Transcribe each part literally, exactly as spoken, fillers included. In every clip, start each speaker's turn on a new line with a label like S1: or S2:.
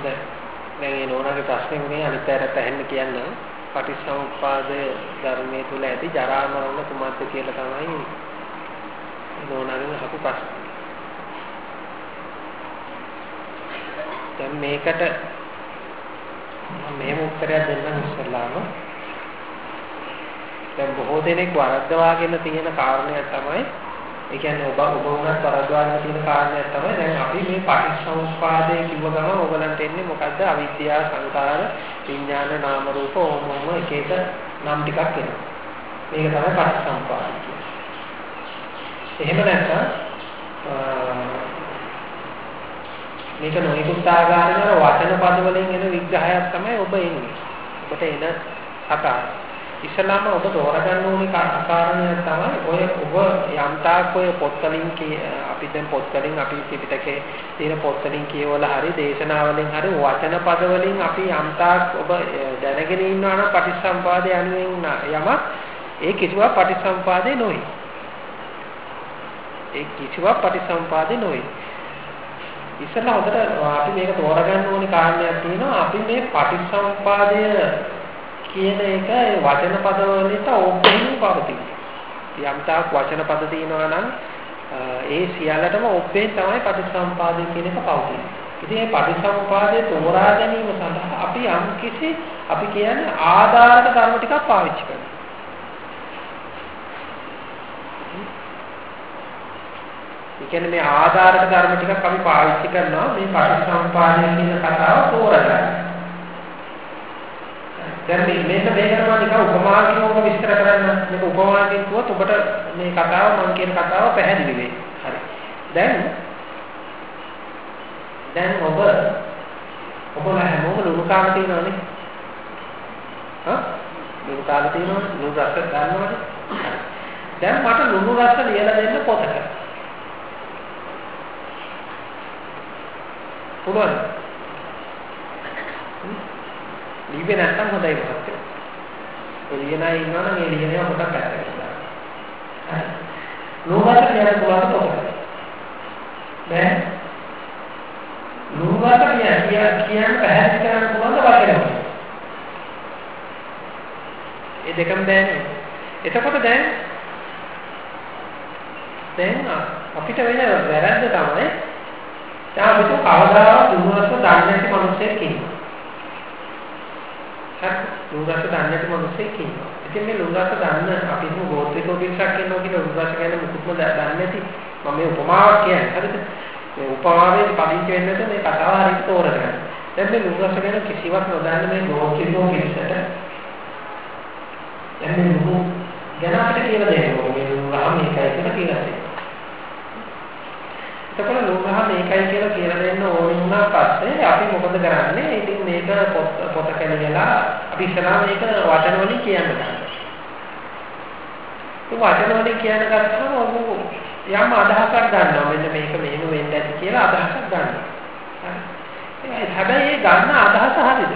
S1: දැන් මේ නෝනාගේ ප්‍රශ්නේ උනේ අනිත් පැයට ඇහෙන්න කියන්න පටිච්චසමුප්පාද ධර්මයේ තුල ඇති ජරා මරණ කුමක්ද කියලා තමයි නෝනාගෙන් අහපු ප්‍රශ්නේ. දැන් මේකට මේම උත්තරයක් දෙන්න ඉස්සෙල්ලාම දැන් බොහෝ දෙනෙක් වරද්දවාගෙන තියෙන කාරණයක් තමයි ඒ කියන්නේ ඔබ ඔබ උනත් වරද්දවාගෙන තියෙන කාරණයක් තමයි දැන් අපි මේ පටිච්චසමුප්පාදයේ කිව්ව ගමන් ඕගලන්ට එන්නේ මොකද්ද අවිද්‍යාව සංකාර විඥාන නාම රූප ඕම ඕම එක එක නම් ටිකක් එනවා. මේක තමයි පටිච්චසමුප්පාද කියන්නේ. එහෙම නැත්නම් මේක නොයෙකුත් ආකාරයෙන් වචන පද වලින් එන විග්‍රහයක් තමයි ඔබ එන්නේ. ඔබට එන ආකාරය. ඉස්ලාම ඔබ තෝරගන්න ඕනේ කාරණය තමයි ඔය ඔබ යම්තාක් ඔය පොත් වලින් අපි දැන් පොත් වලින් අපි ත්‍රිපිටකයේ තියෙන පොත් වලින් කියවලා හරි දේශනා වලින් හරි වචන පද වලින් අපි යම්තාක් ඔබ දැනගෙන ඉන්නවා නම් පටිච්චසමුපාදය යනුවෙන් යම ඒ කිසිවක් පටිච්චසමුපාදේ නොවේ. ඒ කිසිවක් පටිච්චසමුපාදේ නොවේ. ඉස්සෙල්ලා හොඳට අපි මේක තෝරගන්න ඕනේ කාරණයක් තියෙනවා. අපි මේ පටිච්චසමුපාදය කියන එක වචන පද වලට ඔබෙන් පවතින. යම්තාක් වචන පද තියෙනවා නම් ඒ සියල්ලටම ඔබෙන් තමයි පටිච්චසමුපාදය කියන එක පවතින්නේ. ඉතින් මේ පටිච්චසමුපාදය තෝරා ගැනීම සඳහා අපි යම් කිසි අපි කියන්නේ ආධාරක ධර්ම ටිකක් පාවිච්චි කරනවා. ඒ කියන්නේ මේ ආධාරක ධර්ම ටිකක් අපි පාවිච්චි කරනවා මේ පටිච්චසමුපාදය කියන කතාව තෝරගන්න. දැන් මේ මේක මේකට මම නිකන් උපමාකින් ඔබ විස්තර කරන්න මේක උපමාකින් කිව්වොත් ඔබට මේ කතාව මම කියන කතාව පැහැදිලි වෙයි. හරි. දැන් දැන් ඔබ ඔබලා හැමෝම ලුණු කාලා තියෙනවනේ. හා? ලුණු කාලා තියෙනවනේ. ලුණු රස ගන්නවනේ. දැන් මට ලුණු රස ලියලා දෙන්න පොතක. පුළුවන්. ලියන්නේ නැත්තම් හොඳයි මහත්තයෝ. ඔය ලියන අය ඉන්නවනම් ඒ ලියනවා පොතක් පැත්තකට දාන්න. හරි. ලුණු රස ලියන්න පුළුවන් පොතක. දැන් ලුණු රස කිය කියන්න පැහැදිලි කරන්න පුළුවන් වචනයක්. ඒ දෙකම දැනෙන්නේ. එතකොට දැන් දැන් අපිට වෙන වැරද්ද තමයි දැන් අපිට කවදාවත් ලුණු රස දන්නේ නැති මිනිස්සෙක් ඉන්නවා. හරි ලුණු රස දන්නේ නැති මිනිස්සෙක් ඉන්නවා. ඉතින් මේ ලුණු රස දන්න අපි හිතමු ගෝත්‍රිකෝ පිරිසක් ඉන්නවා කියලා ලුණු රස ගැන මුකුත්ම දන්නේ නැති මම මේ උපමාවක් කියන්නේ. හරිද? මේ උපමාවේ පදිංචි වෙන්නේ නැත්නම් මේ කතාව හරියට තෝරගන්න. දැන් මේ ලුණු රස ගැන කිසිවක් නොදන්න මේ ගෝත්‍රිකෝ පිරිසට දැන් මේ ලුණු ගැන අපිට කියලා දෙන්න ඕනේ. මේ ලුණු රහ මේකයි කියලා කියලා දෙන්න. එතකොට ලුණු රහ මේකයි කියලා කියලා දෙන්න ඕනේ වුණා පස්සේ අපි මොකද කරන්නේ? ඉතින් මේක පොත පොත කැලියලා අපි ඉස්සරහා මේක වචන වලින් කියන්න ගන්නවා. ඒ වචන වලින් කියන ගත්තම ඔබ යම් අදහසක් ගන්නවා. මෙන්න මේක මෙහෙම වෙන්න ඇති කියලා අදහසක් ගන්නවා. හරි. හැබැයි ඒ ගන්න අදහස හරියද?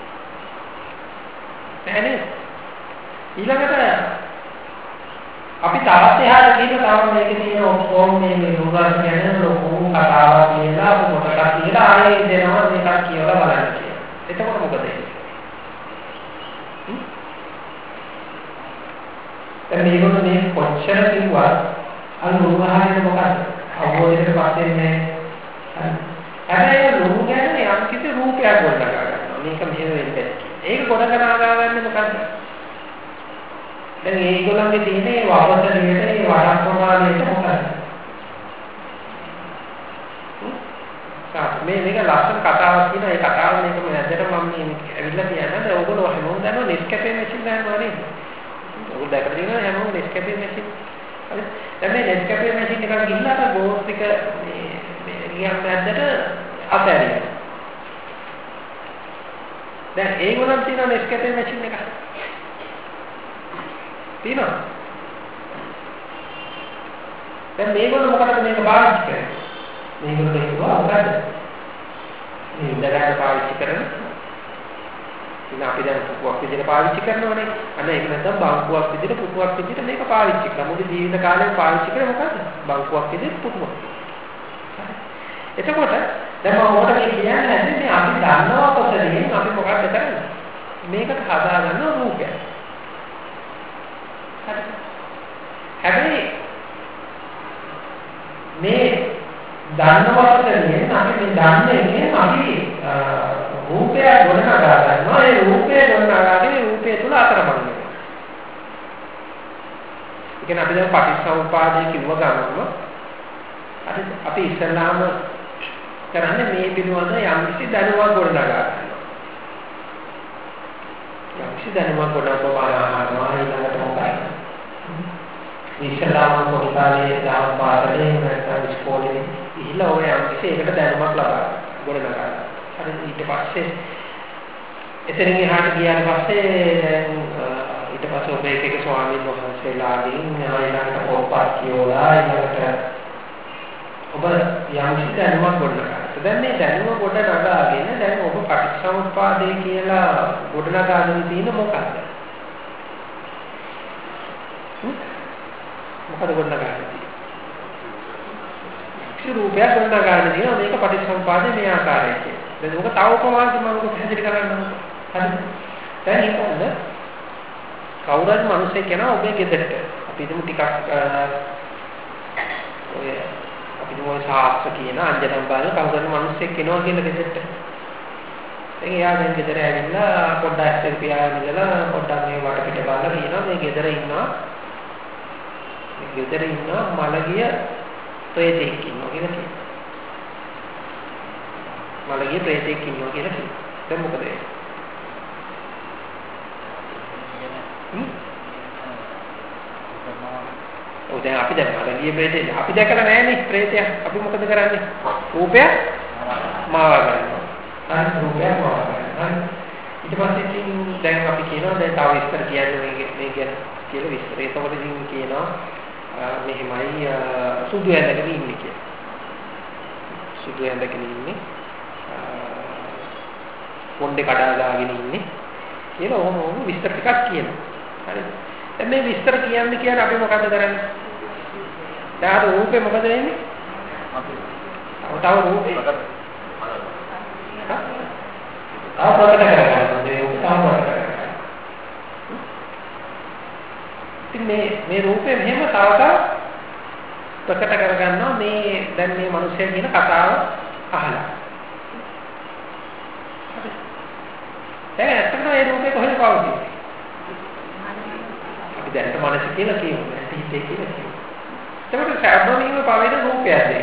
S1: එහෙනම් ඊළඟට අපි තාත් එහාට ගිහින් තාම මේකේ තියෙන ඔක්කොම මේ ලුණු රස ගැන ලොකු කතාවක් කියලා පොතක් කියලා ආයේ දෙනවා මේකක් කියලා බලන්න කියලා. එතකොට මොකද වෙන්නේ? දැන් මේගොල්ලෝ මේ කොච්චර කිව්වා අර ලුණු රහගෙන මොකද? අවබෝධයකට පත් වෙන්නේ නැහැ. හැබැයි ලුණු ගැන යම් කිසි රූපයක් ගොඩනගා ගන්නවා. මේක මෙහෙම වෙන්නේ. ඒක ගොඩනගා ගන්නන්නේ මොකද්ද? දැන් ඒගොල්ලන්ගේ තියෙන මේ වපසලියට මේ වඩා ප්‍රමාණයට මොකද? මේ මේක ලස්සන කතාවක් කියන ඒ කතාව මේක මම ඇත්තටම මම මේ ඇවිල්ලා කියන්නේ ඕගොල්ලෝ හැමෝම දන්නවා නෙස්කැෆේ මැෂින් දානවා නේද? ඔයගොල්ලෝ දැකලා තියෙනවා හැමෝම නෙස්කැෆේ මැෂින්. හරි. දැන් මේ නෙස්කැෆේ මැෂින් එකක් ගිහිල්ලා අර ගෝස්තික මේ මේ ගියන් ඇද්දට අතෑරියා. දැන් ඒගොල්ලන් තියෙන නෙස්කැෆේ මැෂින් එක තියෙනවා. දැන් මේගොල්ලෝ මොකටද මේක පාවිච්චි කරන්නේ? මේගොල්ලෝ කියනවා මොකද? මේ ඉඳලා පාවිච්චි කරන්නේ. ඉතින් අපි දැන් පුපුවක් විදිහට පාවිච්චි කරනවනේ. අන්න ඒක නැත්නම් බංකුවක් විදිහට පුපුවක් විදිහට මේක පාවිච්චි කරනවා. මොකද ජීවිත කාලේ පාවිච්චි කරේ මොකද? බංකුවක් විදිහට පුපුවක්. එතකොට දැන් මම ඔකට මේ කියන්නේ නැද්ද අපි දන්නවා කොටසෙන් අපි මොකක්ද කරන්නේ? මේකට හදාගන්න රූපයක්. හරි. හැබැයි මේ දන්නවතනේ අපි මේ දන්නේ අපි රූපය ගොඩනගා ගන්නවා. ඒ රූපය ගොඩනගාගෙන රූපය තුල අතරමං වෙනවා. ඒ කියන්නේ අපි දැන් පටිච්චසමුප්පාදයේ කිව්ව ගමන්ම අපි අපි ඉස්සල්ලාම කරන්නේ මේ පිළිබඳ යම් කිසි දැනුමක් ගොඩනගා ගන්නවා. යම් කිසි දැනුමක් ගොඩනගනවා ඊළඟට මොකයි? ඉස්සල්ලාම පොඩිකාලේ දාන පාඩලේ නැත්නම් ඉස්කෝලේ ඉහිලා ඔය යම් කිසි එකට දැනුමක් ලබා ගොඩනගා ගන්නවා. හරි ඊට පස්සේ එතනින් එහාට ගියාට පස්සේ දැන් ඊට පස්සේ ඔබ එක එක ස්වාමීන් වහන්සේලාගෙන් ඊළඟට පොත්පත් කියවලා ඊළඟට ඔබ යම් කිසි දැනුමක් ගොඩනගා. දැන් මේ දැනුම ගොඩනගාගෙන දැන් ඔබ පටිච්චසමුප්පාදේ කියලා ගොඩනගාගෙන තියෙන මොකක්ද? මොකද ගොඩනගාගෙන තියෙන්නේ? කිසි රූපයක් ගොඩනගාගෙන තියෙනවා මේක පටිච්චසමුප්පාදේ මේ ආකාරයට. දැන් ඔක තව කොහොමද මම ඔක පැහැදිලි කරන්න ඕන? හරිද? දැන් හිතන්න කවුරුත් මිනිස්සෙක් කෙනා ඔබේ ගෙදරට අපි හිතමු ටිකක් ඔය අපි දුමෝ සාස්ත්‍ර කියන අංජනම් බලන කවුරුත් මිනිස්සෙක් කෙනා කියන ගෙදරට. දැන් එයා දැන් ගෙදර ඇවිල්ලා පොඩ්ඩක් ඇස්තර පියාගෙන ඉඳලා පොඩ්ඩක් මේ වටපිට බලලා කියනවා මේ ගෙදර ඉන්නවා මේ ගෙදර ඉන්නවා මලගිය ප්‍රේතෙක් ඉන්නවා කියලා කියනවා. මලගිය ප්‍රේතෙක් ඉන්නවා කියලා කියනවා. දැන් මොකද වෙන්නේ? ඔව් දැන් අපි දැන් මලගිය ප්‍රේතෙක් අපි දැකලා නැහැනේ ප්‍රේතයක්. අපි මොකද කරන්නේ? රූපය මාවා ගන්නවා. අනිත් රූපය මාවා ගන්නවා. ඊට පස්සේ ඉතින් දැන් අපි කියනවා දැන් තව විස්තර කියන්නේ මේ මේ ගැන කියලා විස්තර. ඒකවල ඉතින් කියනවා මෙහෙමයි සුදු ඇඳගෙන ඉන්නේ කියලා. සුදු ඇඳගෙන ඉන්නේ පොණ්ඩේ කඩා දාගෙන ඉන්නේ කියලා ඔහොම ඔහොම විස්තර ටිකක් කියනවා. හරිද? දැන් මේ විස්තර කියන්නේ කියන්නේ අපි මොකද කරන්නේ? දැන් අර රූපේ මොකද වෙන්නේ? තව රූපේ තව ප්‍රකට කරගන්නවා. මේ රූපේ තව ප්‍රකට කරගන්නවා. ඉතින් මේ මේ රූපේ මෙහෙම තව තව ප්‍රකට කරගන්නවා මේ දැන් මේ මිනිස්සයා කියන කතාව අහලා. දැන් ඇත්තටම මේ රූපේ කොහෙද පවතින්නේ? අපි දැනට මනස කියලා කියමු. හිතේ කියලා කියමු. ඒකට සාධනීයව පවෙන රූපයක් දෙක.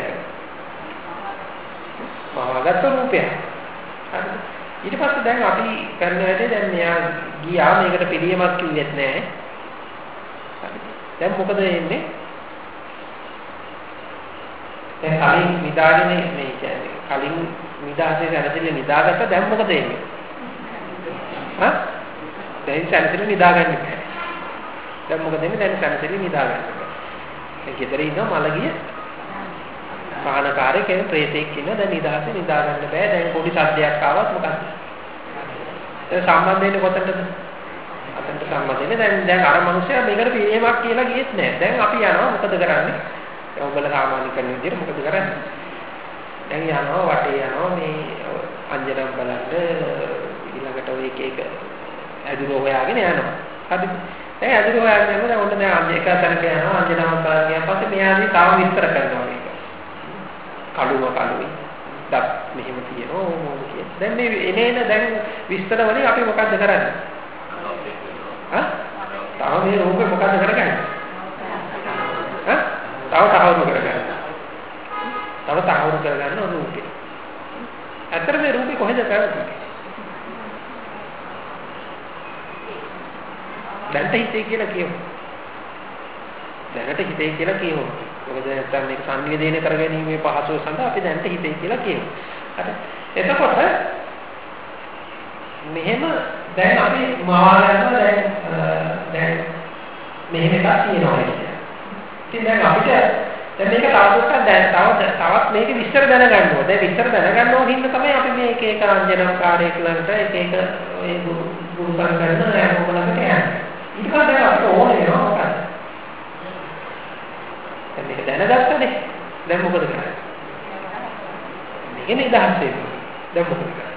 S1: මහාගත රූපයක්. හරිද? ඊට පස්සේ දැන් අපි කරන වැඩේ දැන් මෙයා ගියා මේකට පිළියමක් කිව්වෙත් නැහැ. හරිද? දැන් මොකද වෙන්නේ? දැන් කලින් නිදාගෙන මේ කියන්නේ කලින් නිදාසේ දැනදෙන්නේ නිදාගත්ත දැන් මොකද වෙන්නේ? හා? දැන් සැනසෙලි නිදාගන්න බෑ. දැන් මොකද වෙන්නේ? දැන් සැනසෙලි නිදාගන්න බෑ. ඒ ගෙදර ඉන්න මලගිය පානකාරයෙක් කියන ප්‍රේතෙක් ඉන්න දැන් නිදාසේ නිදාගන්න බෑ. දැන් පොඩි සද්දයක් ආවත් මොකක්ද? ඒ සම්බන්ධ වෙන්නේ කොතනද? අතන්ට සම්බන්ධ වෙන්නේ දැන් දැන් අර මිනිස්සයා මේකට පිළියමක් කියලා ගියෙත් නෑ. දැන් අපි යනවා මොකද කරන්නේ? දැන් ඔයගොල්ලෝ සාමාන්‍ය කරන විදිහට මොකද කරන්නේ? දැන් යනවා වටේ යනවා මේ අංජනම් බලන්න ඊළඟට ඔය එක එක ඇදුර හොයාගෙන යනවා. හරිද? දැන් ඇදුර හොයාගෙන යනවා දැන් ඔන්න දැන් අංජ එක තැනක යනවා අංජනම් බලන්න ගියාන් පස්සේ මෙයාදී තාම විස්තර කරනවා මේක. කඩුව කඩුවේ දත් මෙහෙම තියෙනවා මොකද කියන්නේ. දැන් මේ එනේන දැන් විස්තර වලින් අපි මොකද්ද කරන්නේ? හා? තාම මේ රූපේ මොකද්ද කරගන්නේ? හා? තව තහවුරු කරගන්න. තව තහවුරු කරගන්න රූපේ. ඇත්තට මේ රූපේ කොහෙද පැවතුනේ? දැනට හිතේ කියලා කියමු. දැනට හිතේ කියලා කියමු. මොකද නැත්තම් මේක සංනිවේදනය කරගැනීමේ පහසුව සඳහා අපි දැනට හිතේ කියලා කියමු. හරි. එතකොට මෙහෙම දැන් අපි මාවලන්න දැන් දැන් මෙහෙම එකක් තියෙනවා කියන්නේ. ඉතින් දැන් අපිට දැන් මේක තවදුරටත් දැන් තව තවත් මේක විස්තර දැනගන්න ඕනේ. දැන් විස්තර දැනගන්න ඕන හින්දා තමයි අපි මේ එක එක අංජනකාරයෙක් ළඟට එක එක ඔය ගුරු සංකල්පන හැමෝම ළඟට යන්නේ. ඊට පස්සේ දැන් අපිට ඕනේ වෙනවා මොකක්ද? දැන් මේක දැනගත්තනේ. දැන් මොකද කරන්නේ? ඒකනේ නිදහස් වෙන්නේ. දැන් මොකද කරන්නේ?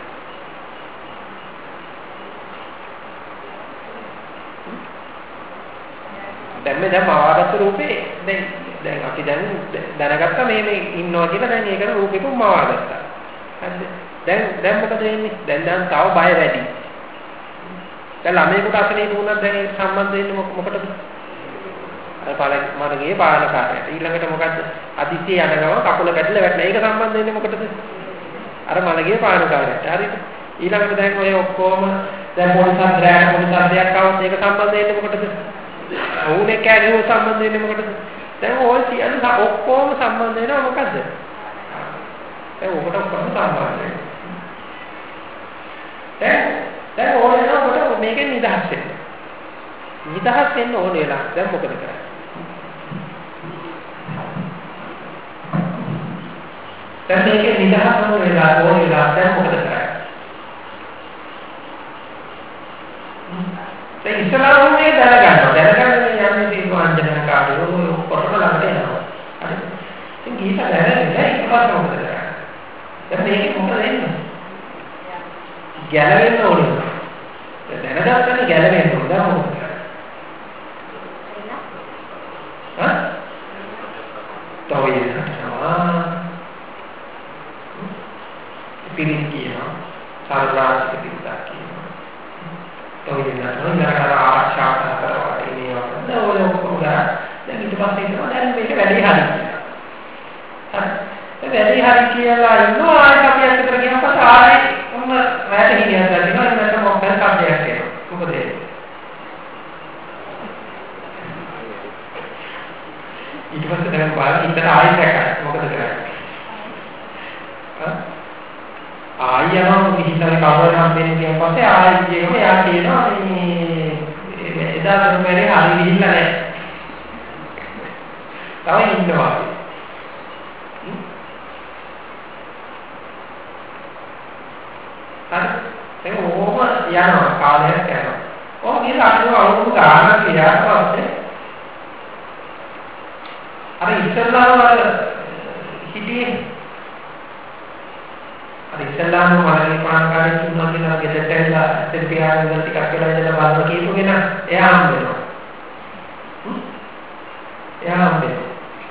S1: දැන් මේ දැන් මවාගත්ත රූපේ දැන් දැන් අපි දැන් දැනගත්තා මේ මේ ඉන්නවා කියලා දැන් ඒකට රූපෙක මවාගත්තා. හරිද? දැන් දැන් මොකද වෙන්නේ? දැන් දැන් තව බය වැඩි. දැන් ළමයෙකුට අසනීප වුණත් දැන් ඒක සම්බන්ධ වෙන්නේ මොකටද? අර පාලක මාර්ගයේ පාලකාරයට. ඊළඟට මොකද්ද? අදිසිය යන ගම කකුල කැඩිලා වැටෙනවා. ඒක සම්බන්ධ වෙන්නේ මොකටද? අර මාර්ගයේ පාලකාරයට. හරිද? ඊළඟට දැන් ඔය ඔක්කොම දැන් පොලිසත් රැට පොලිසත් දෙයක් આવත් ඒක සම්බන්ධ වෙන්නේ මොකටද? ඕනේ කැලේ සම්බන්ධ වෙන්නේ මොකටද? දැන් ඔය සියල්ල ඔක්කොම සම්බන්ධ වෙනවා මොකද්ද? දැන් ඔකට ඔක්කොම සම්බන්ධ වෙනවා. දැන් දැන් ඕනේ නෝකට මේකෙන් නිදහස් වෙන්න. නිදහස් වෙන්න ඕනේ වෙලා දැන් මොකද කරන්නේ? දැන් මේකෙන් නිදහස් වෙන්න වෙලා ඕනේ වෙලා දැන් මොකද කරන්නේ? දැන් ඉස්සරහම මේ දැනගන්නවා. දැනගන්න යන්නේ තියෙන අංජනන කාර්යෝ කොටම ළඟට එනවා. හරි. ඉතින් ගීත දැනගෙන එකපාරට මොකද කරන්නේ? දැන් මේක මොකද වෙන්නේ? ගැලවෙන්න ඕනේ. දැනගත්තනේ ගැලවෙන්න ඕනේ. දැන් මොකද කරන්නේ? හා? තෝයි නටනවා. පිළින් කියනවා. සාරාංශික පිටක් කියනවා. තෝයි නටනවා. ඉන්නකර ආරක්ෂා කරනවා. ඉන්නේ වගේ. ඔය ඔක්කොම දැන් ඊට පස්සේ කියනවා දැන් මේක වැඩි හරි කියලා. හරි. වැඩි හරි කියලා ඉන්නවා ආයෙත් අපි අතට ගියම පස්සේ ආයෙත් ඔන්න වැට හිණියක් දැනෙනවා ඊට මොකක්ද කඩයක් එනවා. මොකද ඒ? ඊට පස්සේ දැන් බලන්න ඉතන ආයෙත් හැකයි. මොකද කරන්නේ? හා? ආයෙම කිහිතර කවර හම්බෙන්නේ කියන පස්සේ ආයෙත් කියනවා එයා කියනවා මේ එදා තමයි හරි ගිහිල්ලා නැහැ. තව ඉන්නවා. හරි. ඒක ඕම යනවා කාලයක් යනවා. ඔය ගිහලා අර අවුරුදු ගානක් ගියාට පස්සේ අර ඉස්සල්ලාම වල හිටියේ අර ඉස්සල්ලාම වල පානකාරයෙක් තුන්වන්ගේ නම ගෙදරට ඇවිල්ලා සෙල්පියාගෙන ඉඳලා ටිකක් වෙලා ඉඳලා බලන කීපු කෙනා එයා හම්බ වෙනවා. එයා හම්බ වෙනවා.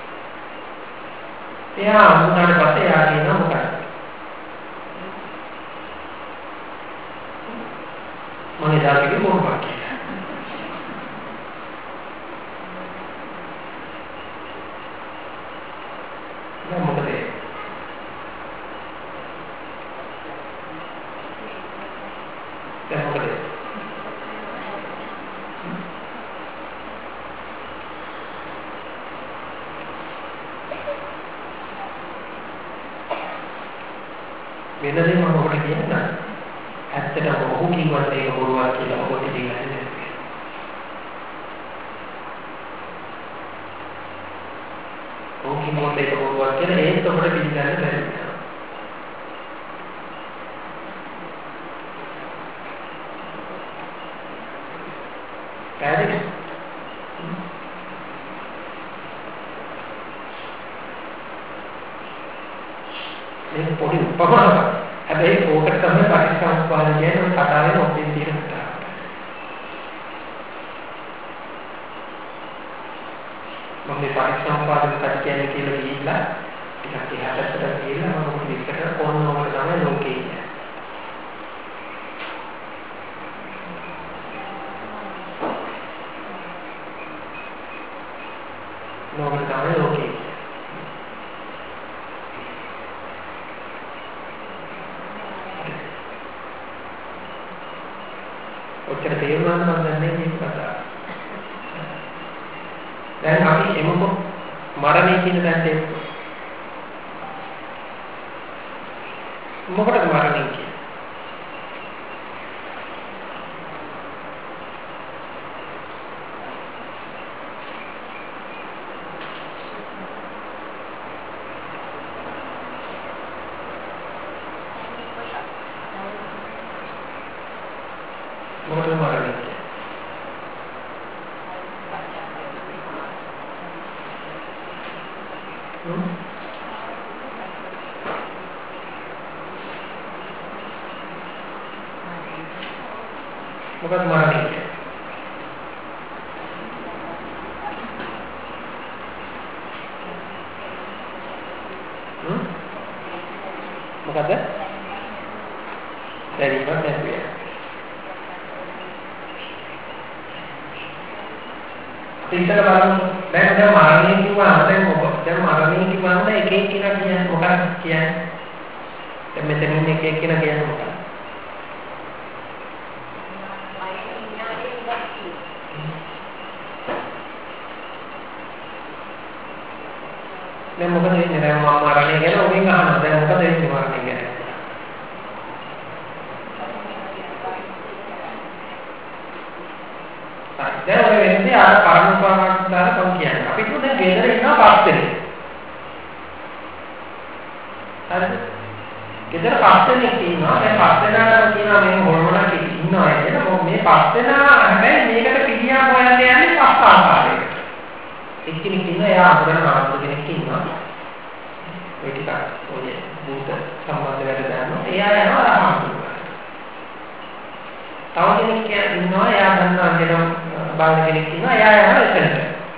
S1: එයා හම්බුනාට පස්සේ එයා කියනවා මොකක්ද? මම ඉදාගේ මොකක්ද කියලා. දැන් මොකද? දැන් මොකද? වෙනදේ මම ඔබට කියන්න ඇත්තටම ඔහු කිව්වට ඒක බොරුවක් කියලා ඔබට දෙන්නේ නැහැ. ඔහු කිව්වොත් ඒක බොරුවක් කියලා ඒත් ඔබට පිළිගන්න බැහැ. පැහැදිලි? මේක පොඩි උපමාවක්. හැබැයි ඕකට තමයි පටිච්චසමුප්පාද කියන්නේ ඔය කතාවේ ඔතෙන් තියෙන කතාව. මම මේ පටිච්චසමුප්පාද කතා කියන්නේ කියලා ගිහිල්ලා ටිකක් එහාට ගිහිල්ලා මම මොකද විස්තර කරන්න ඕන තමයි ලෝකේ ඉන්නේ. නෝකට තමයි ලෝකේ. ඔච්චර තේරුණාම මම දන්නේ මේක කතාව. දැන් අපි එමුකෝ මරණය කියන දැන් තේරුම්. මොකටද මරණය කියන්නේ? මොකටද මරණය කියන්නේ? මොකද මරණය කියන්නේ? හ්ම් මොකද? දැනීමක් නැති වෙන. ඉතල බලමු දැන් දැන් මරණය කිව්වම දැන් ඔබ දැන් මරණය කිව්වම එක එක කෙනා කියන්නේ මොකක්ද කියන්නේ? දැන් මෙතන ඉන්න එක එක කෙනා කියන්නේ මොකක්ද? දැන් මොකද වෙන්නේ? දැන් මම මරණය ගැන ඔබෙන් අහනවා. දැන් මොකද වෙන්නේ මරණය ගැන? දැන් ඔය වෙන්නේ අර පරමපාරකට දාලා කොහොම කියන්නේ. අපි කිව්ව දැන් ගෙදර ඉන්නවා පස් දෙනෙක්. හරිද? ගෙදර පස් දෙනෙක් ඉන්නවා. දැන් පස් දෙනාට කියනවා මේ හොල්මනක් ඉන්නවා කියලා. මේ පස් දෙනා හැබැයි මේකට පිළියම් හොයන්න යන්නේ පස් ආකාරයකට. එක්කෙනෙක් ඉන්නවා එයා අමුදන ආත්ම කෙනෙක් ඉන්නවා. ඒ ටික ඔය භූත සම්බන්ධ වැඩ දානවා. එයා යනවා රහමතුල්ලා. තව කෙනෙක් ඉන්නවා එයා දන්නවා දෙනම් බාහිර කෙනෙක් ඉන්නවා එයා යනවා එතනට.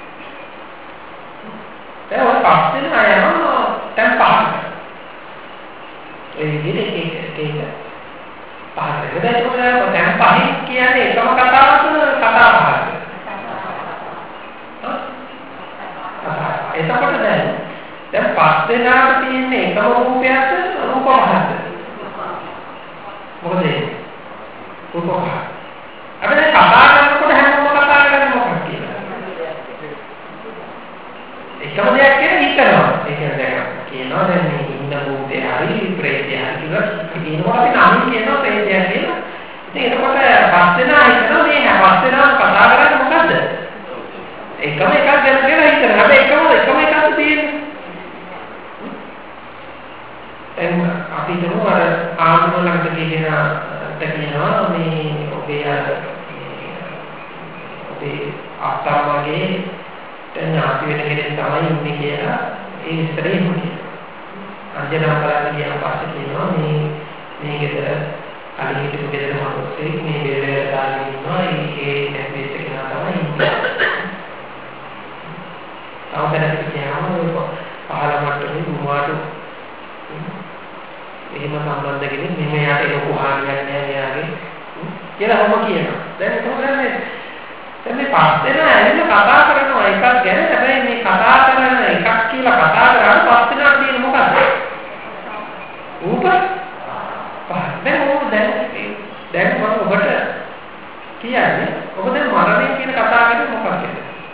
S1: දැන් ඔය පස් දෙනා යනවා දැන් පහකට. ඒ විදිහට එක එක එක පහකට. දැන් ඒක දැන් පහින් කියන්නේ එකම කතාවක කතා පහකට. එතකොට දැන් දැන් පස් දෙනාට තියෙන එකම රූපයක්ද රූප පහක්ද? මොකද ඒ රූප පහ. අපි දැන් කතා කරනකොට හැමෝම කතා කරන්නේ මොකක්ද කියලා? එකම දෙයක් කියලා හිතනවා. ඒ කියන්නේ දැන් කියනවා දැන් මේ ඉන්න රූපේ හරි ප්‍රේතය හරි කියලා කියනවා අපි නම් කියනවා ප්‍රේතය කියලා. ඉතින් එතකොට පස් දෙනා හිතනවා මේ පස් දෙනා කතා කරන්නේ මොකද්ද? එකම එකක් ගැන කියලා හිතන. හැබැයි එකම එකම එකක් තියෙන්නේ. එම් අපි හිතමු අර ආත්ම ළඟට කියන තකිනවා මේ ඔබේ අර ඔබේ ආත්මයේ ඥාති වෙන කෙනෙක් තමයි ඉන්නේ කියලා ඒ විස්තරේ ඉන්නේ. අන්ජනා බලන්න කියන පස්සේ කියනවා මේ මේ ගෙදර කලින් හිටපු ගෙදර මිනිස්සෙක් මේ බෙල්ලේ දාගෙන ඉන්නවා. ඒ නැතිවෙච්ච කෙනා තමයි ඉන්නේ. අවබෝධයක් කියනවා පහළ මට්ටමේ දුමාට එහෙම සම්බන්ධ කෙනෙක් මෙන්න යාට ලොකු හානියක් නැහැ යාගේ කියලා ඔබ කියනවා. දැන් කොහොමද දැන් මේ පස් දෙනා ඇවිල්ලා කතා කරනවා එකක් ගැන. හැබැයි මේ කතා කරන එකක් කියලා කතා කරාට පස් දෙනාට තියෙන මොකක්ද? රූප පහ. දැන් ඔබ දැන් දැන් මම ඔබට කියන්නේ ඔබ දැන් මරණය කියන කතාව කියන්නේ මොකක්ද?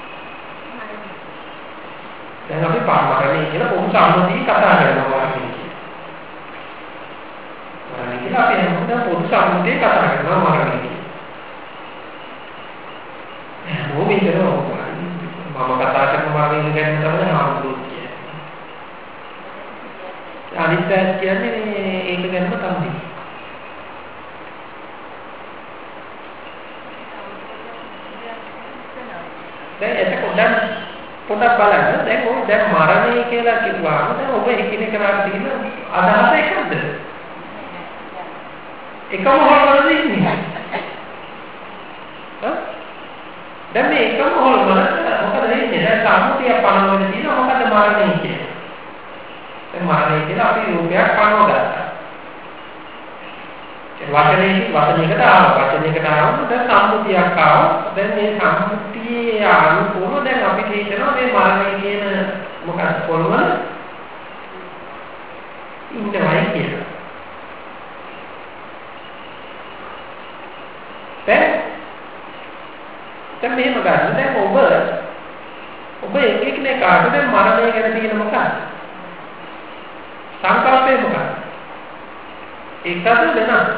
S1: දැන් අපි පාරමරණය කියලා පොදු සම්මුතිය කතා කරනවා වගේ. මරණය කියලා අපි හැමෝම පොදු සම්මුතිය කතා කරනවා මරණය කියලා. හැමෝම ඉතනවා මම කතා කරන මරණය ගැන තමයි හාමුදුරුවෝ කියන්නේ. අනිත් පැත්ත කියන්නේ ඒක ගැනම තමයි. දැන් එතකොට දැන් පොඩක් බලන්න දැන් ඔය දැන් මරණය කියලා කිව්වම දැන් ඔබ එකිනෙකාට තියෙන අදහස එකක්ද? එකම හොල්මනද ඉන්නේ? හා? දැන් මේ එකම හොල්මන මොකද වෙන්නේ? දැන් සම්මුතිය පනවගෙන තියෙනවා මොකද මරණය කියන්නේ? දැන් මරණය කියලා අපි රූපයක් පනව ගත්තා. ඒ වචනේ වචනයකට ආව වචනයකට ආවම දැන් සම්මුතියක් ආවා. දැන් මේ සම්මුතියේ අනුකූලව දැන් අපිට හිතෙනවා මේ මරණය කියන මොකක්ද කොළවල ඉන්නවයි කියලා. දැන් දැන් මෙහෙම ගන්න. දැන් ඔබ ඔබ එක එක්කෙනාට දැන් මරණය ගැන තියෙන මොකක්ද? සංකල්පය මොකක්ද? ඒකද වෙනස්.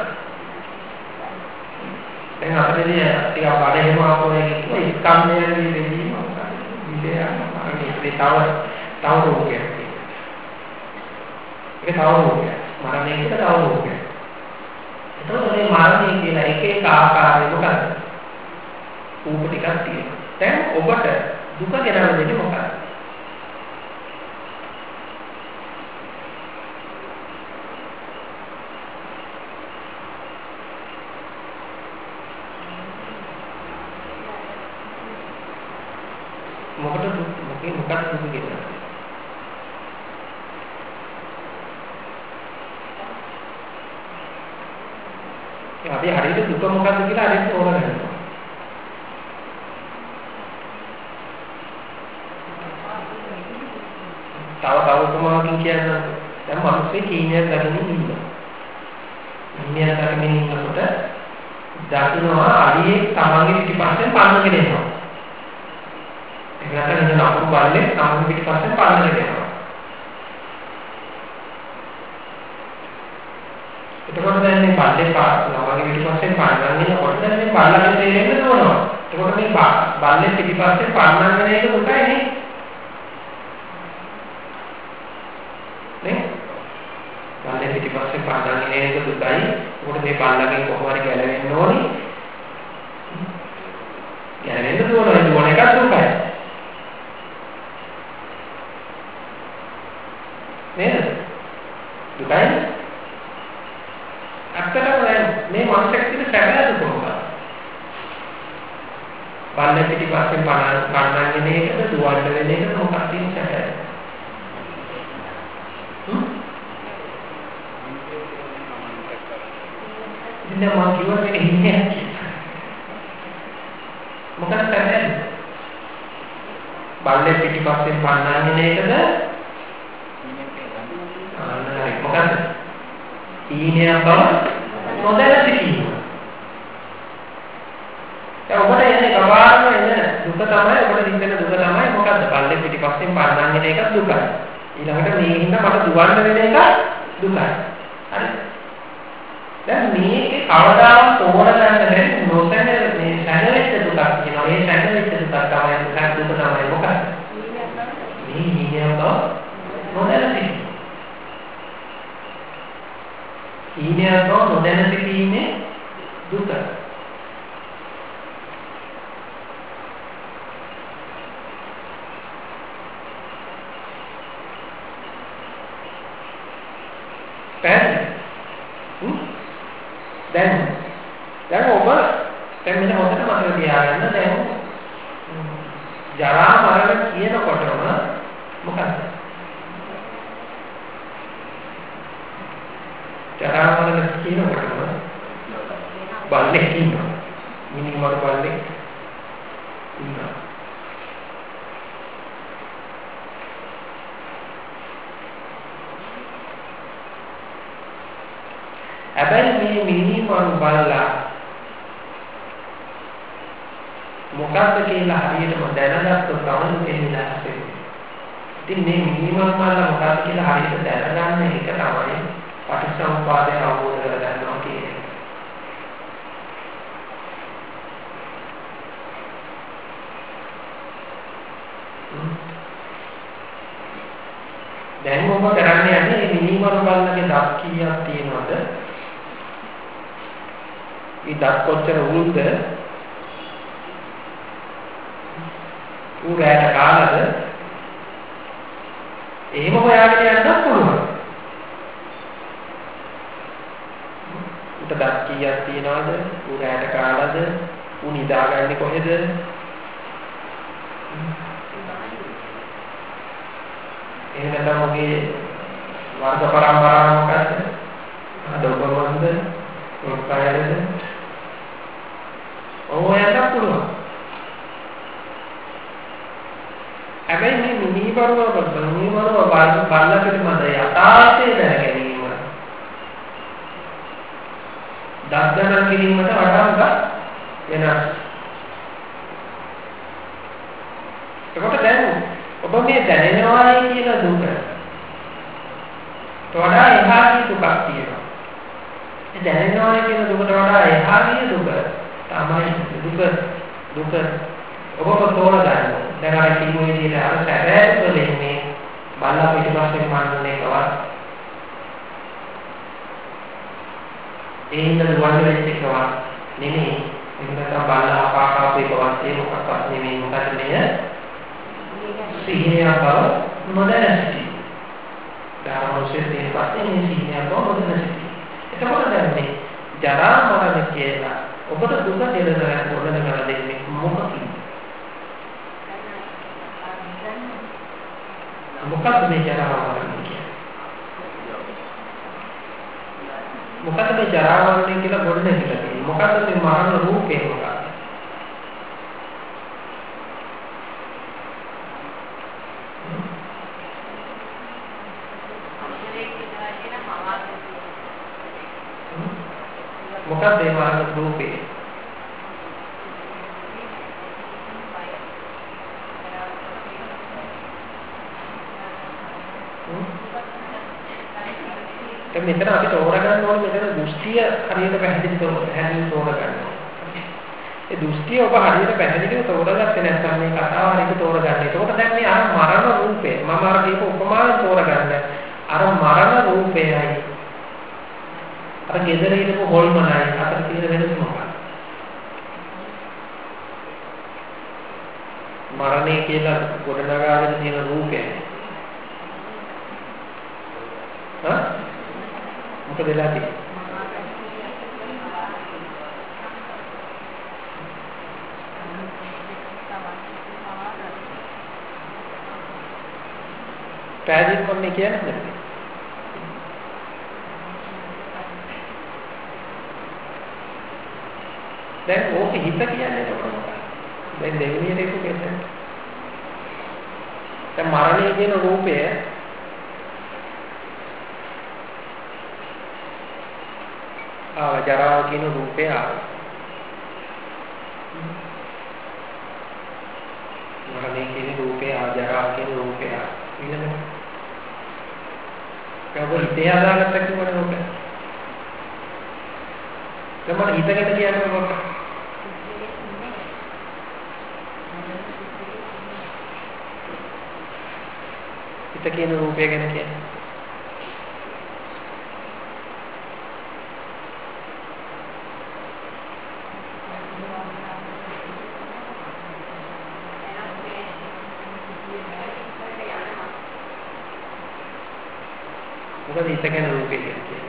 S1: දැන් අපිටදී ටිකක් බඩේම ආපෝනේ කිව්වා ස්කන්ධයන් විදිහේ මොකක්ද? විදේ තව තව රෝගයක් තියෙනවා. ඒක තව රෝගයක්. මරණය කියලා තව රෝගයක්. එතකොට මේ මරණය කියලා එක එක ආකාරය මොකක්ද? රූප ටිකක් තියෙනවා. දැන් ඔබට දුක ගෙනව දෙන්නේ මොකක්ද? මොකට දුක් මොකේ මොකක්ද දුක කියන්නේ? අපි හරියට දුක මොකක්ද කියලා හරියට තෝරගන්නවා. තව තව උපමාවකින් කියන්නම්. දැන් මිනිස්සේ කීනියක් ගන්න ඉන්නවා. කීනියක් ගන්න ඉන්නකොට දකින්නවා අලියෙක් තමන්ගේ පිටිපස්සෙන් පන්නගෙන යනවා. ඒක නැත්නම් ඉන්න අකුරු බල්ලෙක් තමන්ගේ පිටිපස්සෙන් පන්නගෙන යනවා. එතකොට දැන් මේ බල්ලේ පාස්නවා වගේ පිටිපස්සෙන් පන්නගෙන යනකොට දැන් මේ බල්ලගේ තේරෙන්න දුවනවා. එතකොට මේ බල්ලේ පිටිපස්සෙන් පන්නගෙන යන දුකයි නේ. නේ? බල්ලේ පිටිපස්සෙන් පන්නගෙන යන එක දුකයි. එතකොට මේ බල්ලගෙන් කොහොම හරි ගැලවෙන්න ඕනේ. ගැලවෙන්න දුවනවා දුවන එක දුකයි. නේද? දුකයි. අත්තටම මේ මානසික සිත සැබෑ දුක මොකක්ද? බල්ලේ පිටිපස්සෙන් පන්නගෙන එකද දුවන්න වෙන එකද මොකක්ද තියෙන සැබෑ? හ්ම්? ඉතින් මම කිව්වා මේක ඉන්නේ කියලා. මොකක්ද සැබෑ? බල්ලේ පිටිපස්සෙන් පන්නගෙන එකද? ආ මොකක්ද? ඊනියක් බව නොදැන සිටීම. ඒ ඔබට එන්නේ කවාරම එන දුක තමයි ඔබට දින්දෙන දුක තමයි මොකද්ද? බල්ලේ පිටිපස්සෙන් පන්නගෙන එකක් දුකයි. ඊළඟට මේ හින්දා මට දුවන්න වෙන එක දුකයි. හරි. දැන් මේකේ කවදාවත් තෝරගන්න බැරි නොසැන මේ සැනවෙච්ච දුකක් කියනවා. මේ සැනවෙච්ච දුක තමයි දුක දුක තමයි මොකක්ද? මේ ඊනියක් බව නොදැන සිටීම. ඊනියක් බව නොදැන සිටීමේ දුක. පැහැදිලි? දැන් දැන් ඔබ දැන් මෙන්න හොඳට මතක තියාගන්න දැන් ජරා මරණ කියනකොටම මොකක්ද? ජරා මරණ කියනකොටම බල්ලෙක් ඉන්නවා. මිනි මර බල්ලෙක් ඉන්නවා. හැබැයි මේ මිනි මර බල්ලා මොකක්ද කියලා හරියටම දැනගත්තොත් තමයි තේරෙන්නේ නැහැ. ඉතින් මේ මිනි මර බල්ලා මොකක්ද කියලා හරියට දැනගන්න එක තමයි පටිච්චසමුප්පාදය අවබෝධ කරගන්නවා කියන්නේ. දැන් ඔබ කරන්නේ යන්නේ මේ මිනිමර බලන්නගේ දත් කීයක් තියෙනවද? මේ දත් කොච්චර උරුද්ද? උරෑට කාලද? එහෙම හොයාගෙන යන්නත් පුළුවන්. දත් කීයක් තියනවද? උරෑට කාලද? උ නිදාගන්නේ කොහෙද? එහෙම නැත්නම් ඔගේ වර්ග පරම්පරාව මොකක්ද? අදොබවන්ද? ඔක්කායද? ඕයන්ට පුළුවන්. හැබැයි මේ මිනිබරුව මිනිබරුව වර්ග බලලා පිළිමද යථාර්ථය දැනගැනීම දක්වන කිරීමට වඩා වෙනස්. ඒකට දැන් ඔබ මේ දැනෙනවායි කියන දුක වඩා එහාගේ දුකක් තියෙනවා. ඒ දැනෙනවායි කියන දුකට වඩා එහාගේ දුක තමයි දුක දුක ඔබ තෝරගන්න. දැන් අර කිව්ව විදිහට අර සැබෑ දුක දෙන්නේ බල්ලා පිටිපස්සෙන් මන්නේ කවත් ඒ හින්දා දුවන්න වෙච්ච එකවත් නෙමෙයි. එහෙනම් බලලා අපාකාපේ කවත් ඒ මොකක්වත් නෙමෙයි. මොකද මෙය සිහිනය බව නොදැන සිටි. ධර්මෝසේ තියෙන පස්සේ මේ සිහිනය බව නොදැන සිටි. එතකොට දැන් මේ ජරා මරණ කියලා ඔබට දුක දෙලන ගොඩනගලා දෙන්නේ මොකක්ද? මොකක්ද මේ ජරාව මරණය කියන්නේ? මොකක්ද මේ ජරාව මරණය කියලා ගොඩ නැගිලා තියෙන්නේ? මොකක්ද මේ මරණ රූපේ මොකක්ද? මොකක්ද මේ මරණ රූපේ? දැන් මෙතන අපි තෝරගන්න ඕනේ මෙතන දෘෂ්ටිය හරියට පැහැදිලි පැහැදිලි තෝරගන්න. ඒ දෘෂ්ටිය ඔබ හරියට පැහැදිලිව තෝරගත්තේ නැත්නම් මේ කතාව හරියට තෝරගන්න. ඒකෝට දැන් මේ අර මරණ රූපය මම අර දීප උපමාවෙන් තෝරගන්න. අර මරණ රූපයයි අර ගෙදර ඉඳපු හොල්මනයි අතර තියෙන වෙනස මොකක්ද? මරණය කියලා ගොඩනගාගෙන තියෙන රූපය. හා මොකද වෙලා තියෙන්නේ? පැහැදිලි කොන්නේ කියන්නේ නැද්ද? දැන් ඕක හිත කියන්නේ මොකක්ද? දැන් දෙවෙනියට ඒක කියන්නේ. දැන් මරණය කියන රූපය ආව ජරාව කියන රූපය ආව. මරණය කියන රූපය ආව ජරාව කියන රූපය ආව. ඊළඟට කවුරු හිතේ හදාගත්ත කිව්වනේ ඔක. තමන් හිතකට කියන්නේ මොකක්ද? හිත කියන රූපය ගැන කියන්නේ. මොකද හිත ගැන රූපේ කියන්නේ?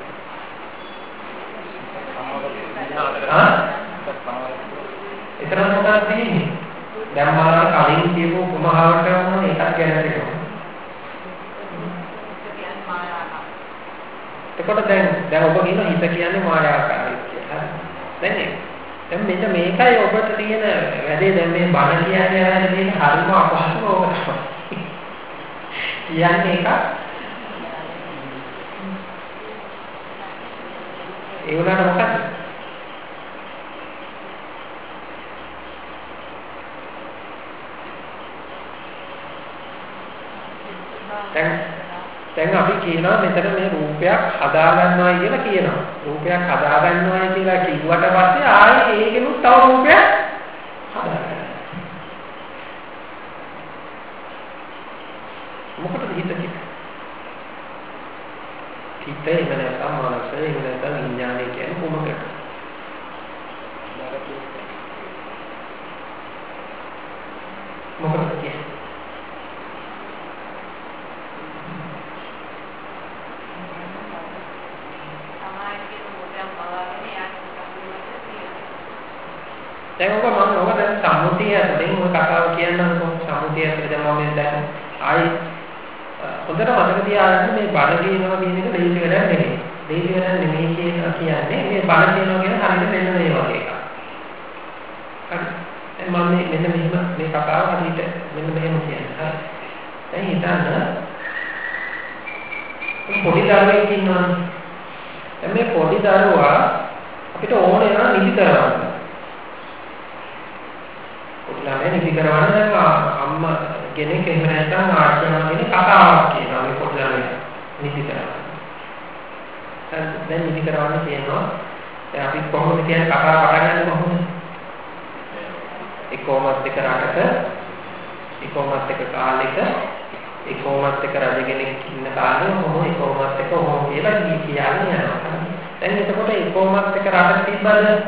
S1: හා? ඒතර මොකක්ද තියෙන්නේ? දැන් මාලා කලින් කියපු උපමාවට වුණ එකක් ගැන කියනවා. එතකොට දැන් දැන් ඔබ කියන හිත කියන්නේ මායාකාරී කියලා. දැන් දැන් මෙන්න මේකයි ඔබට තියෙන වැඩේ දැන් මේ බණ කියන්නේ ආයෙත් තියෙන හරිම අපහසුම ඕක තමයි. කියන්නේ එක ඒ උනාට මොකක්ද? දැන් දැන් අපි කියනවා මෙතන මේ රූපයක් හදා ගන්නවා කියලා කියනවා. රූපයක් හදා ගන්නවා කියලා කිව්වට පස්සේ ආයේ ඒකෙනුත් තව රූපයක් හදා ගන්නවා. මොකටද හිත කියන්නේ? හිත එහෙම නැත්නම් මනස එහෙම නැත්නම් විඥානය කියන්නේ කොහොමද? මොකටද කියන්නේ? දැන් ඔබ මම ඔබ දැන් සම්මුතිය ඇතුලෙන් ඔය කතාව කියන්නකො සම්මුතිය ඇතුලේ දැන් මම දැන් ආයි හොඳට මතක තියාගන්න මේ බණ කියනවා කියන එක දෙහිසි වැඩක් නෙමෙයි. දෙහිසි වැඩක් නෙමෙයි කියන කියන්නේ මේ බණ කියනවා කියන හරියට මෙන්න මේ වගේ එකක්. හරි. දැන් මම මේ මෙන්න මෙහෙම මේ කතාව හරියට මෙන්න මෙහෙම කියන්නේ. හරි. දැන් හිතන්න පොඩි දරුවෙක් ඉන්නවනේ. දැන් මේ පොඩි දරුවා අපිට ඕනේ නම් නිදි කරවන්න. ළමයි නිදි කරවන්න දැන් අම්මා කෙනෙක් එහෙම නැත්නම් ආච්චිලා කෙනෙක් කතාවක් කියනවා මේ පොඩි ළමයි නිදි කරවන්න. දැන් නිදි කරවන්න කියනවා. දැන් අපි කොහොමද කියන්නේ කතාව පටන් ගන්නේ කොහොමද? එක්කෝමත් එක රටක එක්කෝමත් එක කාලෙක එක්කෝමත් එක රජ කෙනෙක් ඉන්න කාලේ මොහොම එක්කෝමත් එක හොම කියලා කියන්නේ යනවා. දැන් එතකොට එක්කෝමත් එක රටක තිබ්බද?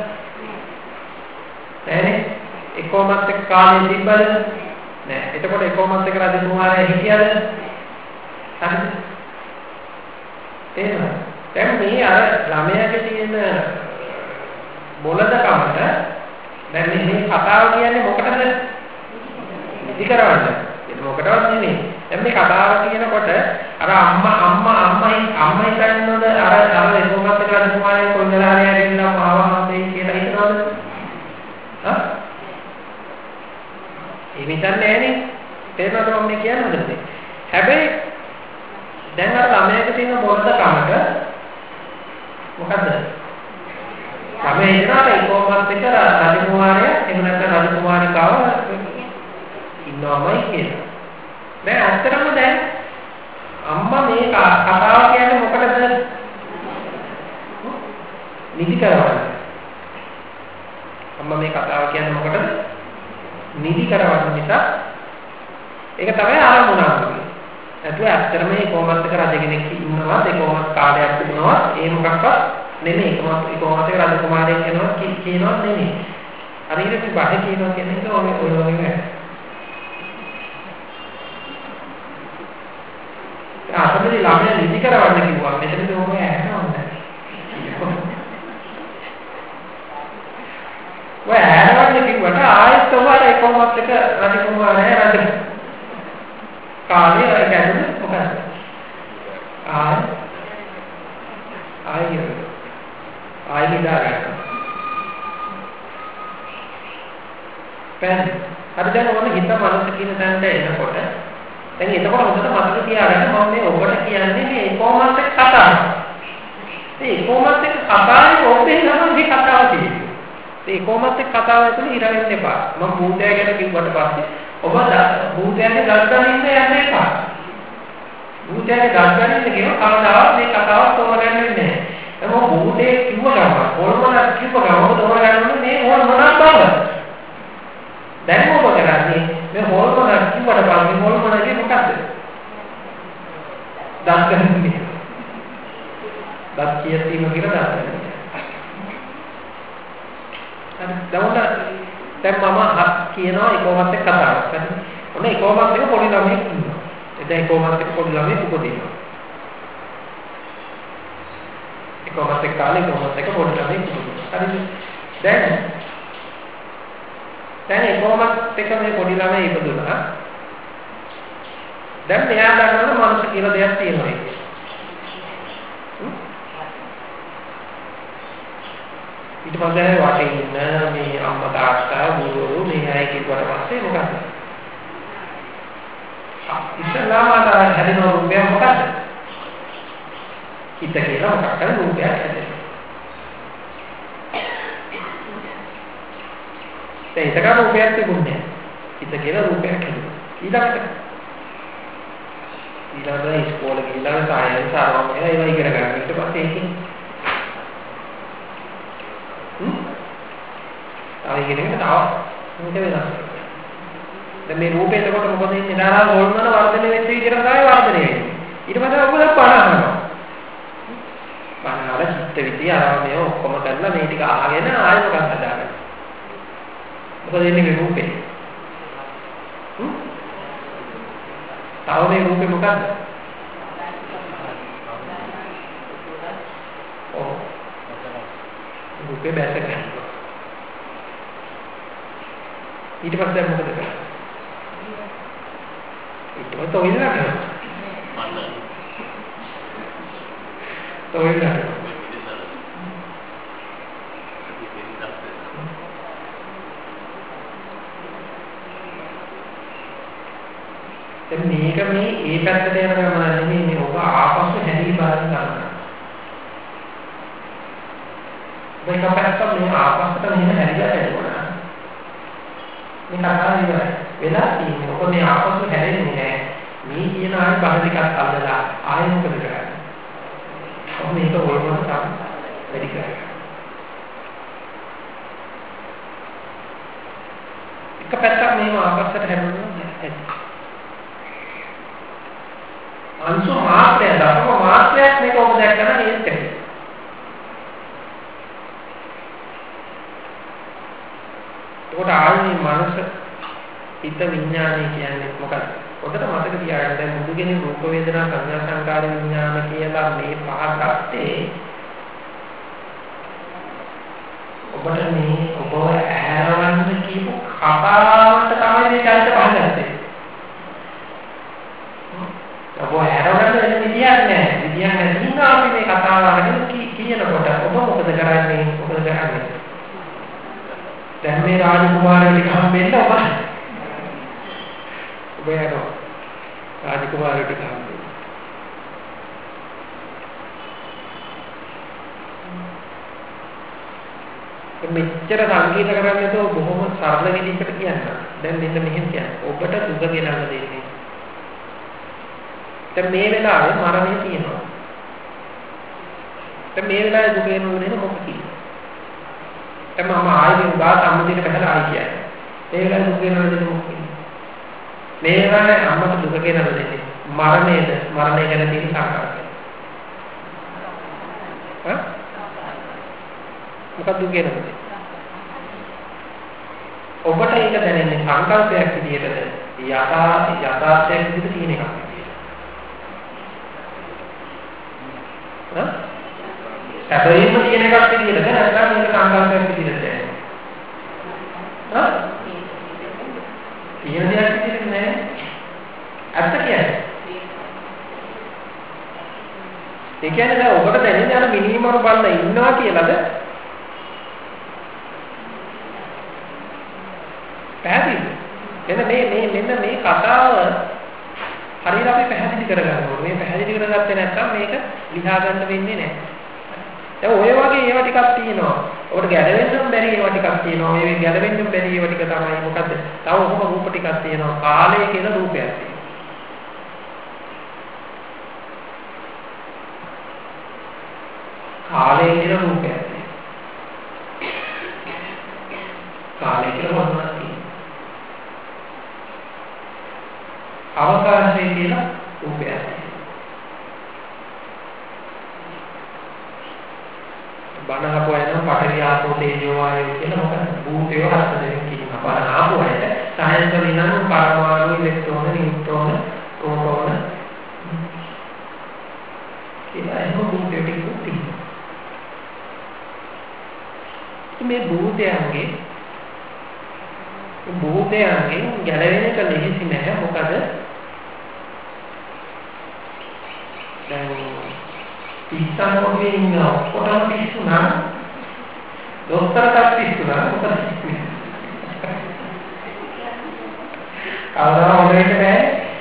S1: නෑනේ. එක්කෝමත් එක කාලේ තිබ්බද? නෑ. එතකොට එක්කෝමත් එක රජ කුමාරයා හිටියද? හරිද? එහෙනම් දැන් මේ අර ළමයාගේ තියෙන බොළඳකමට දැන් මේ කතාව කියන්නේ මොකටද? නිදි කරවන්න. ඒක මොකටවත් නෙමෙයි. දැන් මේ කතාව කියනකොට අර අම්මා අම්මා අම්මයි අම්මයි කියනොද අර අර ඒකමත් එක අනුමානය කොන්දලාරය ඇරින්නම් ආවම දෙයි කියලා හිතනවද? හා? ඒ විතර නෑනේ. තේරෙනවද මම මේ කියන්නේ? හැබැයි දැන් අර ළමයාට තියෙන බොරුද කමට මොකද්ද? ළමයා ඉන්නකොට ඒකමත් එක රජකුමාරය එහෙම නැත්නම් රජකුමාරිකාව ඉන්නවමයි කියලා. දැන් අත්‍තරම දැන් අම්මා මේ කතාව කියන්නේ මොකටද? නිදි කරවන්න. අම්මා මේ කතාව කියන්නේ මොකටද? නිදි කරවන්න නිසා ඒක තමයි ආරම්භුණාම. නැතුව අත්‍තරම මේ කොහොමද රජ කෙනෙක් ඉන්නවා ඒ කොහොමද කාලයක් තිබුණා ඒ මොකක්වත් නෙමෙයි. කොහොමද ඒ කොහොමද රජ කුමාරයෙක් කියනවා කියනවා නෙමෙයි. හරියට මේ බඩ කියනවා කියන එක ඔය ඔය වගේ නෑ. ආසමනේ ළමයා නිදි කරවන්න කිව්වා. මෙතනදී ඕක ඇහෙනවද? ඔය ඇහෙනවද කිව්වට ආයෙත් ඔයාලා ඒ කොහොමද එක රජ කුමාරයා රජ කාලේ ඒක ඇතුලේ මොකක්ද? ආය ආය ආය ඉඳලා පෙන් අර දැන් ඕන හිත මනස කියන තැනට එනකොට දැන් එතකොට හොඳට මතක තියාගන්න මම මේ ඔබට කියන්නේ මේ කොහොමද කතාව. මේ කොහොමද කතාවේ ඔබේ නම් මේ කතාව තියෙන්නේ. මේ කොහොමද කතාව ඇතුලේ ඉර වෙන්න එපා. මම භූතය ගැන කිව්වට පස්සේ ඔබ භූතයගේ ගල්ගනින්න යන්න එපා. භූතයගේ ගල්ගනින්න කියන කවදාවත් මේ කතාව තෝරගන්න වෙන්නේ නැහැ. ඒක භූතේ කිව්ව ගමන් කොල්මන කිව්ව ගමන් තෝරගන්න ඕනේ මේ හොල් මොනක් බව. දැන් ඔබ කරන්නේ මේ හොල් මොනක් කිව්වට පස්සේ හොල් මොනගේ මොකක්ද? දස්ගන්නේ. දස් කියතිම කියලා දස්ගන්නේ. හරි දවුන දැන් මම හත් කියනවා ඒකවත් එක්ක කතාවක් කරන්නේ. ඔන්න ඒකවත් එක්ක පොඩි ළමයෙක් ඉන්නවා. එතන ඒකවත් එක්ක පොඩි ළමයෙක් උපදිනවා. ඒකවත් එක්ක කාලේ ඒකවත් එක්ක පොඩි ළමයෙක් උපදිනවා. හරිද? දැන් දැන් ඒකවත් එක්ක මේ පොඩි ළමයා ඉපදුනා. දැන් මෙයා දන්නවා මනස කියලා දෙයක් තියෙනවා ඒක. ඊට පස්සේ වටේ ඉන්න මේ අම්මා තාත්තා ගුරුවරු මේ අය කිව්වට පස්සේ මොකද? ඉස්සලාම අර හැදෙන රූපය මොකක්ද? හිත කියලා මොකක් කරේ රූපයක් හැදෙනවා. ඒ හිතක රූපයක් තිබුණේ. හිත කියලා රූපයක් හැදෙනවා. ඊළඟට ඊළඟට ඉස්කෝලේ ගිහිල්ලා සායන්ස් ආවම ඒවා ඉගෙන ගන්න. ඊට පස්සේ ඒකෙන් ආයෙ ඉගෙනගෙන තාම මොකද වෙනස්. දැන් මේ රූපේ එතකොට මොකද ඉන්නේ? දාලා හොල්මන වර්ධනය වෙච්ච විදිහට තමයි වර්ධනය වෙන්නේ. ඊට පස්සේ ඔබ දැන් පණහනවා. පණහලා චිත්ත විදිය ආරම්භය ඔක්කොම කරලා මේ ටික අහගෙන ආයෙ මොකක්ද හදාගන්න. මොකද එන්නේ මේ රූපේ? හ්ම්? තාම මේ රූපේ මොකක්ද? ඔව්. රූපේ බැස ගන්න. ඊට පස්සේ මොකද කරන්නේ? ඊට පස්සේ තොවිලා කරනවා. තොවිලා. දැන් මේක මේ ඒ පැත්තට යන ගමන නෙමෙයි මේ ඔබ ආපස්සු හැදී බලන්න ගන්න. මේක පැත්තට මේ ආපස්සට මෙහෙම හැදිලා යනවා. මේ කතාව ඉවරයි. වෙලා තියෙන්නේ ඔබ මේ ආපස්සු හැරෙන්නේ නැහැ. මේ කියන ආයි බහ ටිකක් අල්ලලා ආයෙ මොකද කරන්නේ? ඔබ මේක ඕනම තමයි වැඩි කරන්නේ. එක පැත්තක් මේව ආපස්සට හැරෙනවා. අංශු මාත්‍රය දශම මාත්‍රයක් මේක ඔබ දැක්කම නේද? ඒකට ආයේ මනස හිත විඥානය කියන්නේ මොකක්ද? ඔකට මතක තියාගන්න දැන් මුදුගෙන රූප වේදනා සංඥා සංකාර විඥාන කියලා මේ පහ ගත්තේ ඔබට මේ ඔබ ඇහැරවන්න කියපු කතාවට තමයි මේ චරිත පහ ගත්තේ. කරන්නේ මොකද කරන්නේ? දැන් මේ රාජකුමාරයෝ ටික හම්බෙන්න ඔබ ඔබ යනවා රාජකුමාරයෝ ටික හම්බෙන්න. මෙච්චර සංකීර්ණ කරන්නේ તો බොහොම සරල විදිහකට කියන්න. දැන් මෙන්න මෙහෙම කියන්නේ. ඔබට දුක ගෙනල්ලා දෙන්නේ. දැන් මේ වෙලාවේ මරණය තියෙනවා. දැන් මේ වෙලාවේ දුක ගෙනල්ලා මොකද කියන්නේ? දැන් මම ආයෙත් උදා සම්මුතියට බහලා ආයි කියන්නේ. මේ වෙලාවේ දුක ගෙනල්ලා දෙන්නේ මොකද කියන්නේ? මේ වෙලාවේ අම්මට දුක ගෙනල්ලා දෙන්නේ මරණයද මරණය ගැන තියෙන සංකල්පය. හා? මොකක්ද කියන්නේ? ඔබට ඒක දැනෙන්නේ සංකල්පයක් විදිහටද යථා යථාර්ථයක් විදිහට තියෙන එකක් විදිහට. හා? සැබවින්ම තියෙන එකක් විදිහටද නැත්නම් මේක සංකල්පයක් විදිහටද? හා? තියෙන දෙයක් විදිහට නෑ. ඇත්ත කියන්නේ. ඒ කියන්නේ දැන් ඔබට දැනෙන්නේ අර මිනිමරු බලලා ඉන්නවා කියලාද? පැහැදිලි. එන්න මේ මේ මෙන්න මේ කතාව හරියට අපි පැහැදිලි කරගන්න ඕනේ. මේ පැහැදිලි කරගත්තේ නැත්නම් මේක ලියා ගන්න වෙන්නේ නැහැ. දැන් ඔය වගේ ඒවා ටිකක් තියෙනවා. ඔබට ගැලවෙන්න බැරි ඒවා ටිකක් තියෙනවා. මේ ගැලවෙන්න බැරි ඒවා ටික තමයි මොකද්ද? තව ඔහොම රූප ටිකක් තියෙනවා. කාලය කියලා රූපයක් තියෙනවා. කාලය කියලා රූපයක් තියෙනවා. කාලය කියලා මොනවද තියෙන්නේ? අවකාශය කියලා රූපයක්. බණ අපවයන පඨවි ආපෝ තේජෝ වායෝ කියලා මොකද භූතේ හස්ත දෙකකින් කියනවා. බණ ආපුවයට සයන්ස් වලින් නම් පරමාණු ඉලෙක්ට්‍රෝන නියුට්‍රෝන ප්‍රෝටෝන කියලා එහෙම භූතේ ටික තියෙනවා. මේ භූතයන්ගේ භූතයන්ගෙන් ගැලවෙන එක ලෙහෙසි නෑ. මොකද දැන් පිස්සන්වගේ ඉන්න ඔක්කොටම පිස්සු නම් දොස්තරට පිස්සු නම් මොකද කවදා හොරේට බෑ.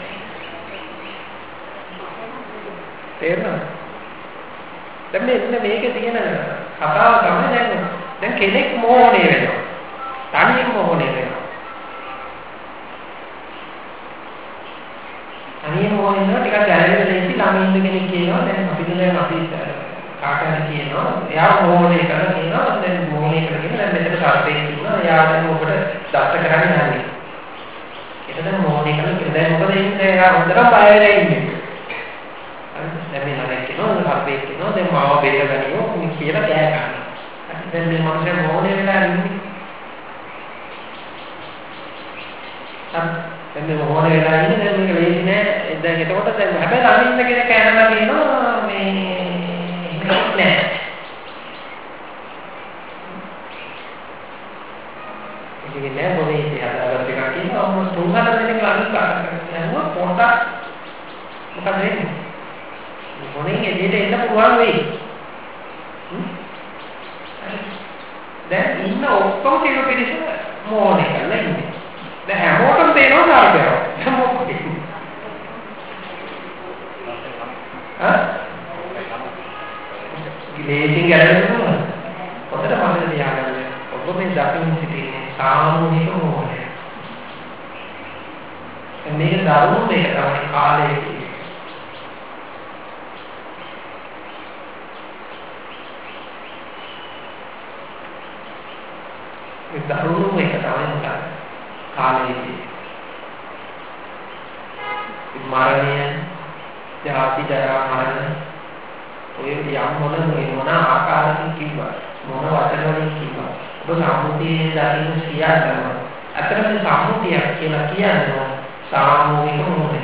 S1: තේරෙනවද? දැන් මෙන්න මේකේ තියෙන කතාව තමයි දැන් දැන් කෙනෙක් මොහොනේ වෙනවා. තනියම මොහොනේ වෙනවා. තනියම මොහොනේ වෙනවා ටිකක් ගැලවෙන්න ලේසි. ළඟ ඉන්න කෙනෙක් කියනවා දැන් අපි දැන් අපි කාටද කියනවා එයා මොහොනේ කරලා කියනවා දැන් මොහොනේ කරගෙන දැන් මෙතන සර්පේ කියනවා එයා දැන් ඔබට දස්ස කරන්නේ නැහැ. ඒක දැන් මොහොනේ කරලා කියන දැන් මොකද ඉන්නේ එයා හොඳට බය වෙලා ඉන්නේ. දැන් මේ ළඟ කියනවා සර්පේ කියනවා දැන් මාව බේර ගනියෝ කියලා කෑ ගන්නවා. දැන් මේ මනුස්සයා මොහොනේ වෙලා ඉන්නේ. දැන් මේ මොහොනේ වෙලා ඉන්නේ දැන් මේක ලේසි නෑ. දැන් එතකොට දැන් හැබැයි ළඟ ඉන්න කෙනෙක් කෑනලා කියනවා මේ නෑ. ඉතින් නෑ මොනේ ඉතිහාසවල ටිකක් කියනවා මොන තුන් හතර දෙනෙක් ළඟ කරනවා පොඩ්ඩක් මොකද වෙන්නේ? මොනේ එදිට එන්න පුළුවන් වෙයි. දැන් ඉන්න ඔක්කොම කියන පිළිස මොනේ කරලා ඉන්නේ. දැන් හැමෝටම තේරෙනවා කාර්යය. මොකද? හා? ලේසින් ගැලවෙන්න පුළුවන්. හොඳට මතක තියාගන්න. ඔබ මේ දකින්න සිටින්නේ සාමූහික මොහොතය. මේක දරුණු දෙයක් තමයි කාලය කියන්නේ. මේ දරුණු එක තමයි මොකක්ද? කාලයේදී මරණය, ජාති ජරා මරණ ඔය යම් මොන මොන ආකාරකින් කිව්වා මොන වචන වලින් කිව්වා ඔබ සම්මුතියේ දකින්න සියල්ලම අතරම සම්මුතියක් කියලා කියන්නේ සාමූහික මොහොතය.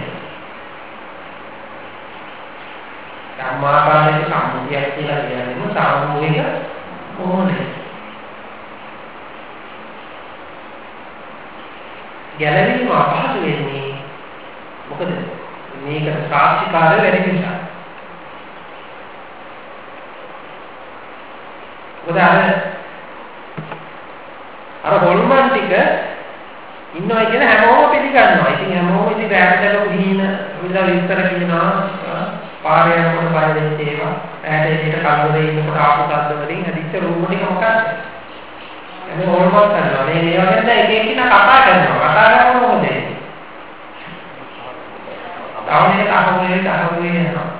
S1: ධර්මාකාරයේ සම්මුතියක් කියලා කියන්නේ සාමූහික මොහොතය. ගැලවීම අපහසු වෙන්නේ මොකද මේකට සාක්ෂිකාරය වැඩි නිසා. මොකද අර අර හොල්මන් ටික ඉන්නවා කියන හැමෝම පිළිගන්නවා. ඉතින් හැමෝම ඉතින් රැටදක ගිහින විලා විස්තර කියනවා පාරේ යනකොට බය වෙච්ච ඒවා. රැට එළියට කල්වලේ ඉන්නකොට ආපු සද්ද වලින් හදිච්ච රූම ටික මොකක්ද? එනේ හොල්මන් කරනවා. මේ මේ වගේ දැන් එක එක්කිනා කතා කරනවා. කතා කරනකොට මොකද වෙන්නේ? තාවනේ අහුවේ අහුවේ යනවා.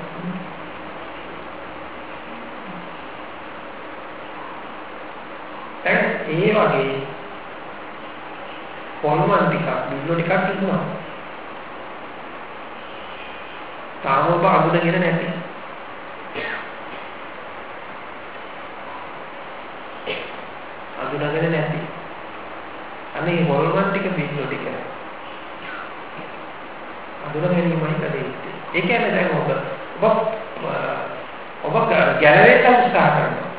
S1: දැන් ඒ වගේ හොල්මන් ටිකක් බිල්ලෝ ටිකක් ඉන්නවා. තාම ඔබ අඳුනගෙන නැති. අඳුනගෙන නැති. අනේ හොල්මන් ටික බිල්ලෝ ටික. අඳුන ගැනීමයි කඩේත්තේ. ඒ කියන්නේ දැන් ඔබ ඔබ ඔබ ගැලවෙන්න උත්සාහ කරනවා.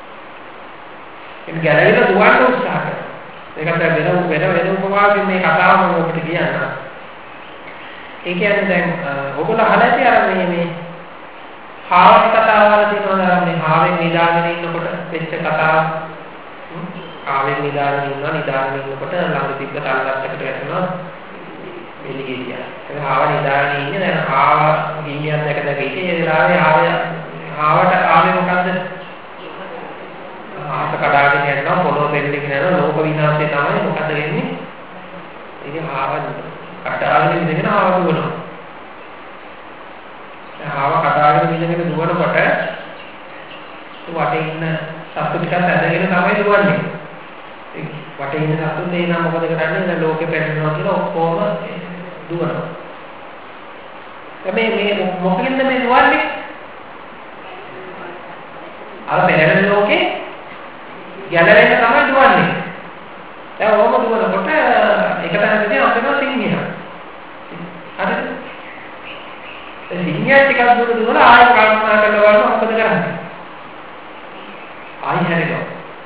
S1: ඒ ගැලවෙන්න දුවන්න උත්සාහ කරනවා. ඒකට වෙන වෙන වෙන උපමාවකින් මේ කතාව මම ඔබට කියන්නම්. ඒ කියන්නේ දැන් ඔයගොල්ලෝ අහලා ඇති අර මේ මේ හාවක කතාවල තියෙනවා මේ හාවෙන් නිදාගෙන ඉන්නකොට වෙච්ච කතාව. හාවෙන් නිදාගෙන ඉන්නවා නිදාගෙන ඉන්නකොට ළඟ තිබ්බ තල්ලත්තකට වැටෙනවා එළිගෙඩිය. ඒක හාව නිදාගෙන ඉන්නේ දැන් හාව ගිහින් දැක දැක ඉන්නේ ඒ වෙලාවේ හාව හාවට ආවේ මොකද්ද? ආස කඩාගෙන යනවා පොළොව පෙරලිගෙන යනවා ලෝක විනාශය තමයි මොකද වෙන්නේ? ඉතින් හාව කඩාගෙන ඉඳගෙන ආව දුවනවා. ආව කඩාගෙන ඉඳගෙන දුවනකොට වටේ ඉන්න සත්තු ටිකක් ඇදගෙන තමයි දුවන්නේ. ඒ වටේ ඉන්න සත්තු දෙය නම් මොකද කරන්නේ? දැන් ලෝකෙ පැටලෙනවා කියලා ඔක්කොම දුවනවා. මේ මේ මොකෙන්ද මේ දුවන්නේ? අර පෙරෙන ලෝකේ ගැලවෙන්න තමයි දුවන්නේ. දැන් ඕම දුවනකොට එක තැනකදී අපේම සිංහයා. හරිද? ඒ සිංහයා ටිකක් දුර දුවලා ආයෙ කල්පනා කරලා බලන්න මොකද කරන්නේ? ආයෙ හැරෙනවා.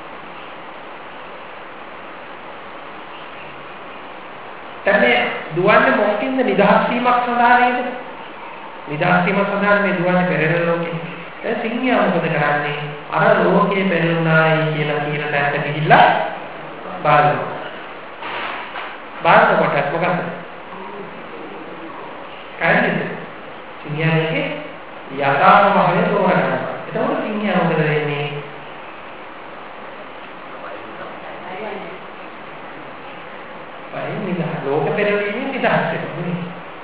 S1: දැන් දුවන්නේ මොකකින්ද? නිදහස් වීමක් සඳහා නේද? නිදහස් වීමක් සඳහා මේ දුවන්නේ පෙරෙන ලෝකේ. දැන් සිංහයා මොකද කරන්නේ? අර ලෝකේ පෙරළුණායි කියලා කියන තැනට ගිහිල්ලා බලනවා. බලනකොට මොකද? කායිද? සිංහයාගේ යථා ස්වභාවය තෝරගන්නවා. එතකොට සිංහයා මොකද වෙන්නේ? බයි නිදා ලෝක පෙරළීමේ නිදහස් වෙනවා.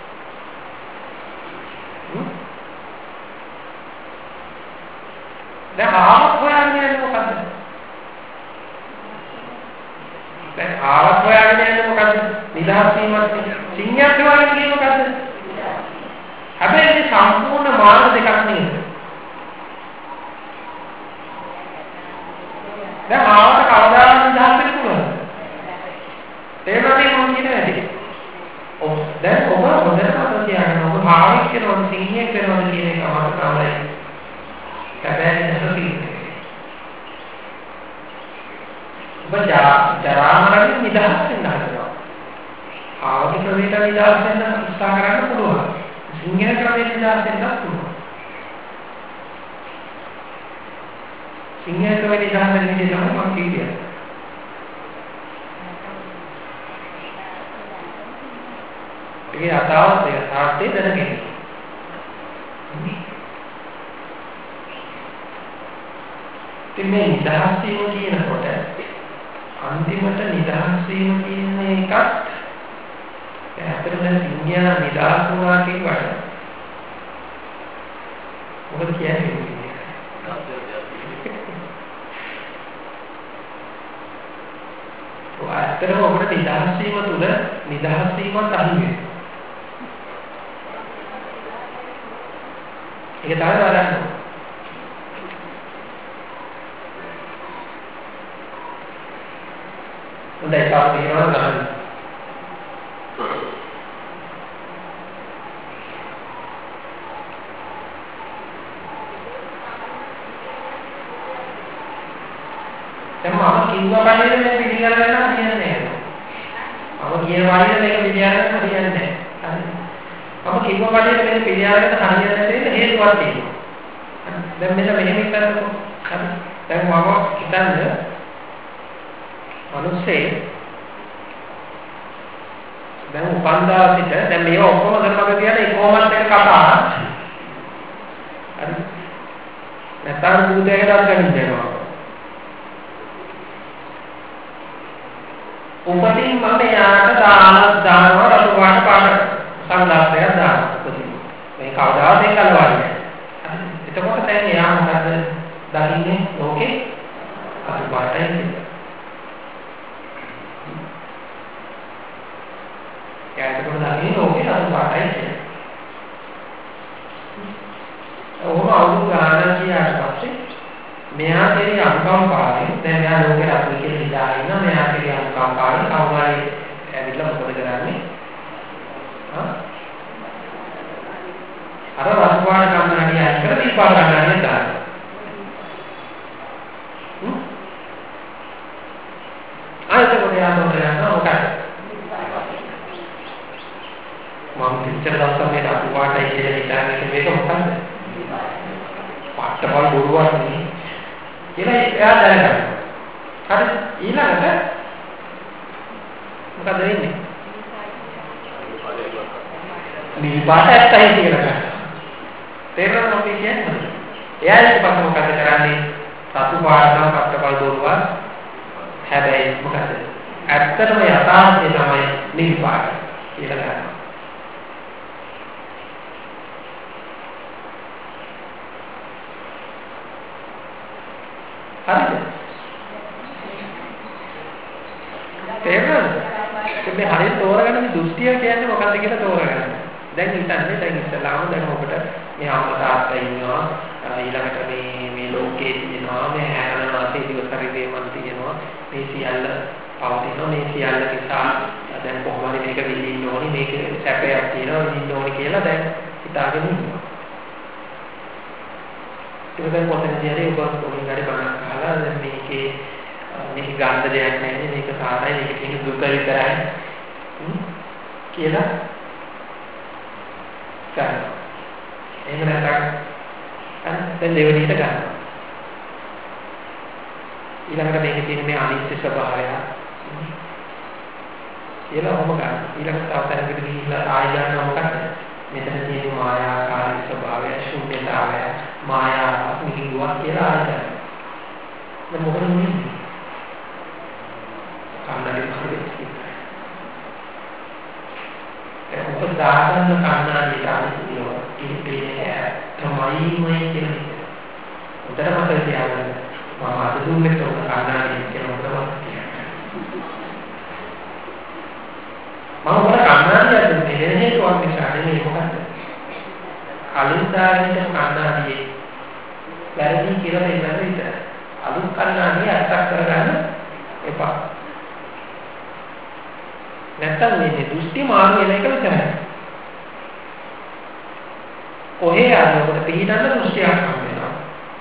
S1: දැන් ආවත් හොයාගෙන යන්නේ මොකද්ද? දැන් ආවත් හොයාගෙන යන්නේ මොකද්ද? නිදහස් වීමක්. සිංහයක් හොයාගෙන කියන්නේ මොකද්ද? හැබැයි මේ සම්පූර්ණ මාර්ග දෙකක් නේද? දැන් ආවට කවදාවත් නිදහස් වෙන්න පුළුවන්ද? තේරුණාද මම කියන වැඩේ? ඔව් දැන් ඔබ හොඳට මතක තියාගන්න ඔබ ආවෙක් කරනවද සිංහයක් කරනවද කියන එක අමතක කරලා හැබැයි නැසතියි. ඔබ ජරා මරණය නිදහස් වෙන්න හදනවා. ආවක ක්‍රමයට නිදහස් වෙන්න උත්සාහ කරන්න පුළුවන්. සිංහල ක්‍රමයට නිදහස් වෙන්න පුළුවන්. සිංහල ක්‍රමයට නිදහස් වෙන්න ඉන්නේ තමයි මම කියන්නේ. ඒකේ අතාවත් ඒ සාර්ථේ දැනගන්න. ඉතින් මේ නිදහස් වීම කියනකොට අන්තිමට නිදහස් වීම කියන එකත් ඇත්තටම සිංහයා නිදහස් වුණා කියවට මොකද කියන්නේ? ඔය ඇත්තටම ඔබට නිදහස් වීම තුළ නිදහස් වීමත් අහිමි වෙනවා. ඒක තමයි බලන්න. හොඳයි තාම කියනවා ගන්න. දැන් මම කිව්වා බලන්නේ මේ පිළිගන්න ගන්න හරියන්නේ නැහැ. මම කියන වගේ මේක පිළිගන්න හරියන්නේ නැහැ. හරි. මම කිව්වා බලන්නේ මේ පිළිගන්න හරියන්නේ නැහැ හේතුවක් තියෙනවා. දැන් මෙන්න මෙහෙම කරනකොට හරි දැන් මම හිතන්නේ මිනිස්සේ දැන් උපන්දා සිට දැන් මේවා ඔක්කොම කරනවා කියන්නේ කොහොමද එක කතා හරි නැත්නම් බුදුදහමට ගන්න දෙනවා උපතින් මම යාට දාන දානවා රතු පාට පාට සංග්‍රහයක් දානවා උපතින් මේ කවදාවත් ඒක කලවන්නේ නැහැ එතකොට දැන් එයා මොකද දකින්නේ ඕකේ රතු පාටයි කියලා එයාට කොහොමද දකින්නේ ඕකේ රතු පාටයි කියලා ඔහොම අවුරුදු ගානක් ගියාට පස්සේ මෙයා කෙරේ අනුකම්පාවෙන් දැන් මෙයා ලෝකේ රතු කියලා හිතාගෙන ඉන්නවා මෙයා කෙරේ අනුකම්පාවෙන් කවුරුහරි ඇවිල්ලා මොකද කරන්නේ ආ අර රසවාන කන්නඩිය අයින් කරලා දීපාල කන්නඩිය දානවා හ්ම් ආයෙත් කොහේ යනවා යනවා මොකද මම පිටර දවසක් මේ රතු පාටයි කියලා හිතාගෙන මේක මොකද්ද පාටවල් බොරුවක් නේ කියලා එයා දැනගන්නවා. හරි ඊළඟට මොකද වෙන්නේ? මේ පාට ඇත්තයි කියලා ගන්නවා. තේරෙනවද මොකද කියන්නේ? එයා ඊට පස්සේ මොකද කරන්නේ? සතු පාටම පාටවල් බොරුවක්. හැබැයි මොකද? ඇත්තටම යථාර්ථය තමයි නිල් පාට කියලා ගන්නවා. හරිද? තේරුණාද? මේ හරියට තෝරගන්න මේ දෘෂ්ටිය කියන්නේ මොකක්ද කියලා තෝරගන්න. දැන් හිතන්නේ දැන් ඉස්සලාම දැන් ඔබට මේ අම්මා තාත්තා ඉන්නවා ඊළඟට මේ මේ ලෝකේ තියෙනවා මේ හැරෙන වාසේ දිවසරිදේ මන් තියෙනවා මේ සියල්ල පවතිනවා මේ සියල්ල නිසා දැන් කොහොමද මේක විඳින්න ඕනි මේක සැපයක් තියෙනවා විඳින්න ඕනි කියලා දැන් හිතාගෙන ඉන්නවා. ඒකෙන් පොතේදී හරි ඔබ කොහොමද හරි බලන්න අහලා දැන් මේකේ මේක ගන්න දෙයක් නැහැ මේක සාරයි මේක තියෙන දුක විතරයි කියලා ගන්න. එහෙම නැත්නම් දැන් දෙවෙනිට ගන්න. ඊළඟට මේකේ තියෙන මේ අනිත්‍ය ස්වභාවය කියලා ඔහොම ගන්න. ඊළඟට තව තැනකට ගිහිල්ලා ආය ගන්නවා මොකක්ද? මෙතන තියෙන මායාකාරී ස්වභාවය, ශුන්‍යතාවය, මායාවක් නිහිදුවක් කියලා ආය ගන්න. දැන් මොකද වෙන්නේ? කන්නඩි පරිදි. ඒක උදාහරණ කන්නඩියට අනුව ඉන්නේ තමයි මේ කියන්නේ. උදේට මතක තියාගන්න. මම අද දුන්නේ තෝ කන්නඩිය කියලා මොකද කියන්නේ. මම උඩ කන්නඩිය දුන්නේ හේතුවක් නිසා නෙමෙයි මොකද? කලින් දාගෙන කන්නඩියේ වැරදි කියලා දෙන්න විතර. අලුත් කන්නඩිය අත්‍යක් කරගන්න එපා. නැත්තම් මේ දෘෂ්ටි මාරු වෙන එක විතරයි. කොහේ ආවොත් පිළිදන්න දෘෂ්ටියක් හම් වෙනවා.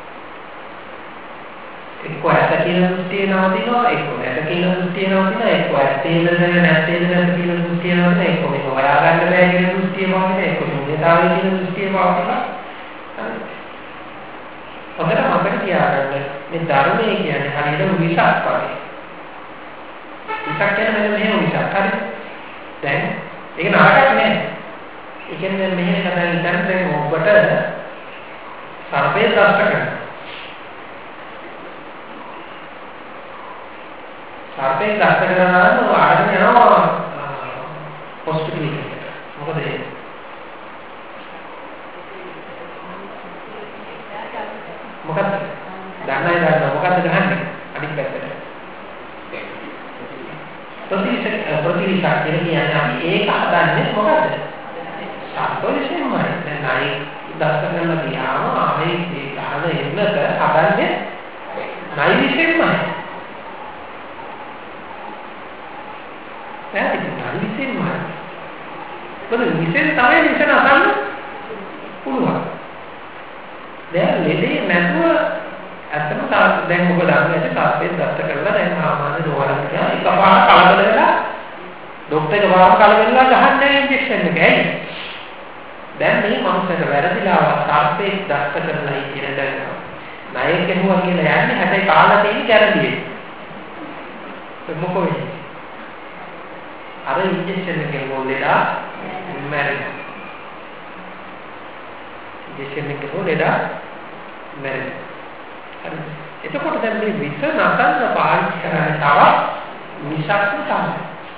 S1: එක්ක ඇත කියන දෘෂ්ටිය නවතිනවා, එක්ක නැත කියන දෘෂ්ටිය නවතිනවා, එක්ක ඇත්තේද නැත්තේද නැත කියන දෘෂ්ටිය නවතිනවා, එක්ක මේක හොයාගන්න බැහැ කියන දෘෂ්ටිය පවතිනවා, එක්ක ශුන්‍යතාවය කියන දෘෂ්ටිය පවතිනවා. හොඳට මතක තියාගන්න මේ ධර්මයේ කියන්නේ හරියට විසක් වගේ. විසක් කියන්නේ මෙන්න මෙහෙම විසක්. හරි. දැන් ඒක නාටකයක් නෑ. ඒ කියන්නේ මෙහෙම කතා ඉඳන් දැන් ඔබට සර්පේ දෂ්ට කරනවා. සර්පේ දෂ්ට කරනවා නම් ආඩන යනවා හොස්පිටල් එකට. මොකද ඒ මොකද දන්නයි දන්නවා මොකද්ද ගහන්නේ අනිත් පැත්තට ප්‍රතිශත ප්‍රතිශත කියන්නේ අපි ඒක හදන්නේ මොකද්ද සත්වවිෂයමයි දැන් අයි දස්සකරන ගියාම ආවේ ඒ ගහන එන්නත හදන්නේ නයි විෂයමයි ඒ නයි විෂයමයි මොකද විෂය තමයි විෂය නසන්න පුළුවන් දැන් ලෙඩේ නැතුව ඇත්තම දැන් ඔබ දන්නේ සාපේක්ෂ දත්ත කරලා දැන් සාමාන්‍ය රෝගලක් කියලා එකපාරට කලබල වෙලා ડોක්ටර් එකපාරට කලබල වෙලා ගහන්නේ ඉන්ජෙක්ෂන් එක ඇයි දැන් මේ මනුස්සයට වැරදිලා සාපේක්ෂ දත්ත කරලා කියන දැන් ණය කෙරුවා කියලා යන්නේ හැබැයි කාලා තියෙන ගැරන්ටි එක. මොකෝ වෙන්නේ? අර ඉන්ජෙක්ෂන් එකෙන් මොලේලා මැරෙනවා. ඉන්ජෙක්ෂන් එකෙන් මොලේලා මැරෙනවා. හරි. එතකොට දැන් මේ විස නසන්න පාවිච්චි කරන්නේ තව විෂක් තමයි.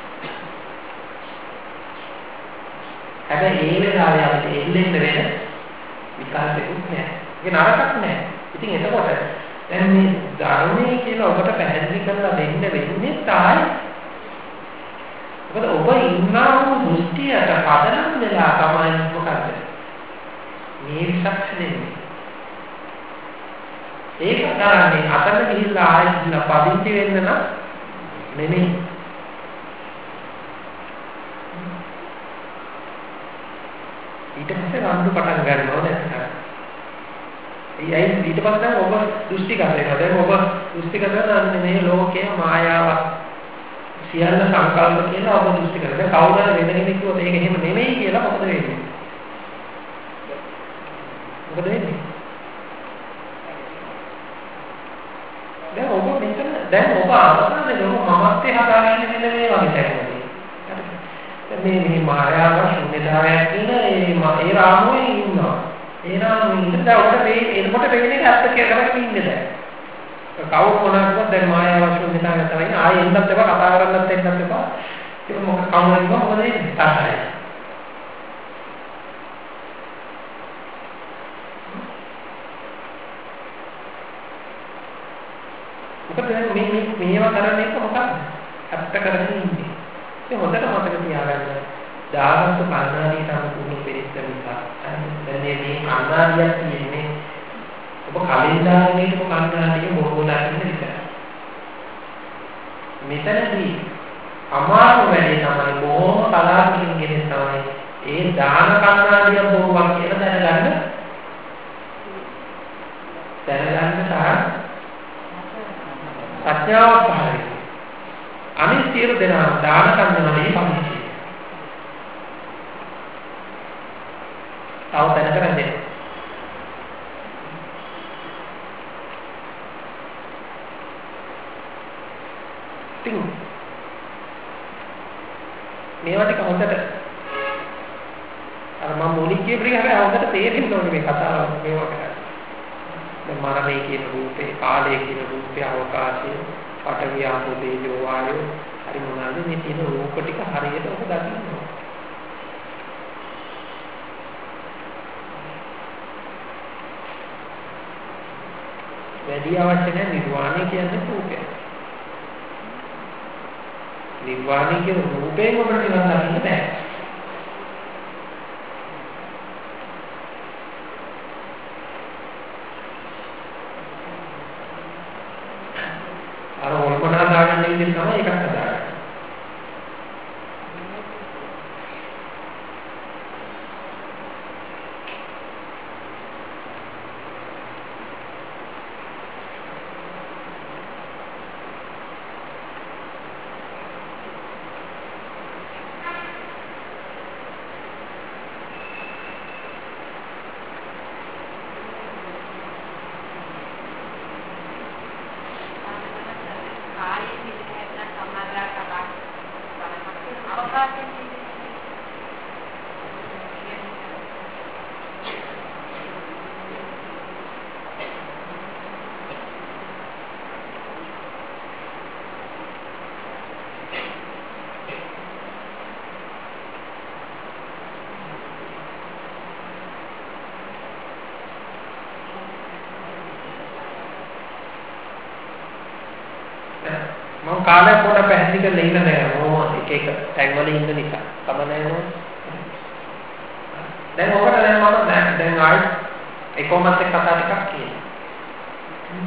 S1: හැබැයි ඒ වෙලාවේ අපිට එල්ලෙන්න වෙන විකාශයකුත් නැහැ. ඒක නරකක් නැහැ. ඉතින් එතකොට දැන් මේ ධර්මයේ කියලා ඔබට පැහැදිලි කරලා දෙන්න වෙන්නේ තායි. මොකද ඔබ ඉන්නා වූ දෘෂ්ටියට පදනම් වෙලා තමයි මොකද? මේ විශ්වාස දෙන්නේ. ඒක කරන්නේ අතන ගිහිල්ලා ආයෙත් පදිංචි වෙන්න නම් නෙමෙයි. ඊට පස්සේ රණ්ඩු පටන් ගන්නවා දැන්. ඒ ඊට පස්සේ ඔබ දෘෂ්ටි කරේනවා. දැන් ඔබ දෘෂ්ටි කරන මේ ලෝකයේ මායාවක් සියල්ල සංකල්ප කියලා ඔබ දෘෂ්ටි කරනවා. කවුරු හරි වෙන කෙනෙක් කිව්වොත් ඒක එහෙම නෙමෙයි කියලා මොකද වෙන්නේ? මොකද වෙන්නේ? දැන් ඔබ මෙතන දැන් ඔබ අවසානයේ ඔබ මමත්වයේ හදාගන්නේ මෙන්න මේ වගේ තැනකදී. මේ මේ මායාව ශුන්‍යතාවයක් කියන ඒ ඒ රාමුවේ ඉන්නවා. ඒ රාමුවේ ඉඳලා ඔබට මේ එනකොට වෙන්නේ ඇත්ත කියලා තමයි ඉන්නේ දැන්. කවුරු මොනවාද දැන් මායාව ශුන්‍යතාවය තමයි ආයෙ එන්නත් එපා කතා කරන්නත් එන්නත් එපා. ඒක මොකක් කවුරුන්ව මොකද වෙන්නේ? තරහයි. මොකද මේ මේ මේවා කරන්නේ මොකක්ද? ඇත්ත කරන්නේ ඉන්නේ. ඒ හොඳට මතක තියාගන්න. දානත් කන්නාඩියට අනුකූල පිළිස්ස නිසා. දැන් මේ කන්නාඩියක් තියෙන්නේ ඔබ කලින් දාන්නේ ඔබ කන්නාඩිය බොහෝ දාන්න විතරයි. මෙතනදී අමාරු වැඩේ තමයි බොහොම කලාතුරකින් ගෙනෙන තමයි ඒ දාන කන්නාඩිය බොරුවක් කියලා දැනගන්න. දැනගන්න තරම් ප්‍රඥාවක් පහළ වෙනවා. අනිත් සියලු දෙනා දාන කන්නාඩියේ පදිංචි. තව දැන කරන්නේ. තින් මේවා ටික හොඳට අර මම මුලින් කියපු එක හැබැයි හොඳට තේරෙන්න ඕනේ මේ කතාව මේවා කරන්නේ. දැන් මරණය කියන රූපේ, කාලය කියන රූපේ, අවකාශය, පඨවි ආපෝ තේජෝ වායෝ හරි මොනවාද මේ තියෙන රූප ටික හරියට ඔබ දකින්න ඕනේ. වැඩි අවශ්‍ය නැහැ නිර්වාණය කියන්නේ රූපය. නිර්වාණය කියන රූපයෙන් ඔබට නිවන් දකින්න බෑ. අර වල්පනා දාගන්න විදිහ තමයි එකක් හදාගන්නේ. මම කාලයක් පොඩ පැහැදිලි කරලා ඉන්න නෑ මොනවා එක එක ටැග් වල ඉන්න නිසා තමයි නෝ දැන් ඔකට දැන් මම දැන් දැන් ආයි ඒකමත් එක්ක කතා ටිකක් කියනවා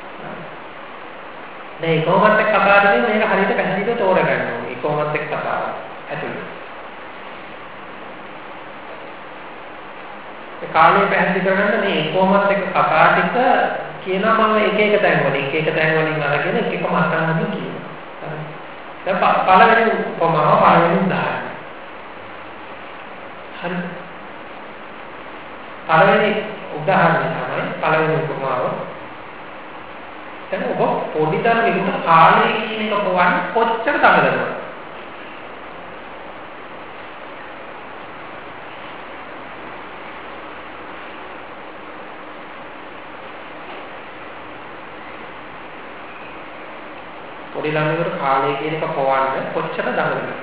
S1: දැන් ඒකමත් එක්ක කතා කරන්නේ මේක හරියට පැහැදිලිව තෝරගන්න ඕනේ ඒකමත් එක්ක කතාව ඇතුළේ ඒ කාලේ පැහැදිලි කරගන්න මේ ඒකමත් එක්ක කතා ටික කියනවා මම එක එක තැන් වලින් එක එක තැන් වලින් අරගෙන එක එක මාතෘකාවකින් කියනවා. හරි. දැන් පළවෙනි උපමාව පළවෙනි උදාහරණය. හරි. පළවෙනි උදාහරණය තමයි පළවෙනි උපමාව දැන් ඔබ පොඩි දරුවෙකුට කාලය කියන එක පොවන්න කොච්චර දඟලනවද? පොඩි ළමයෙකුට කාලය කියන එක පොවන්න කොච්චර දඟලනවද?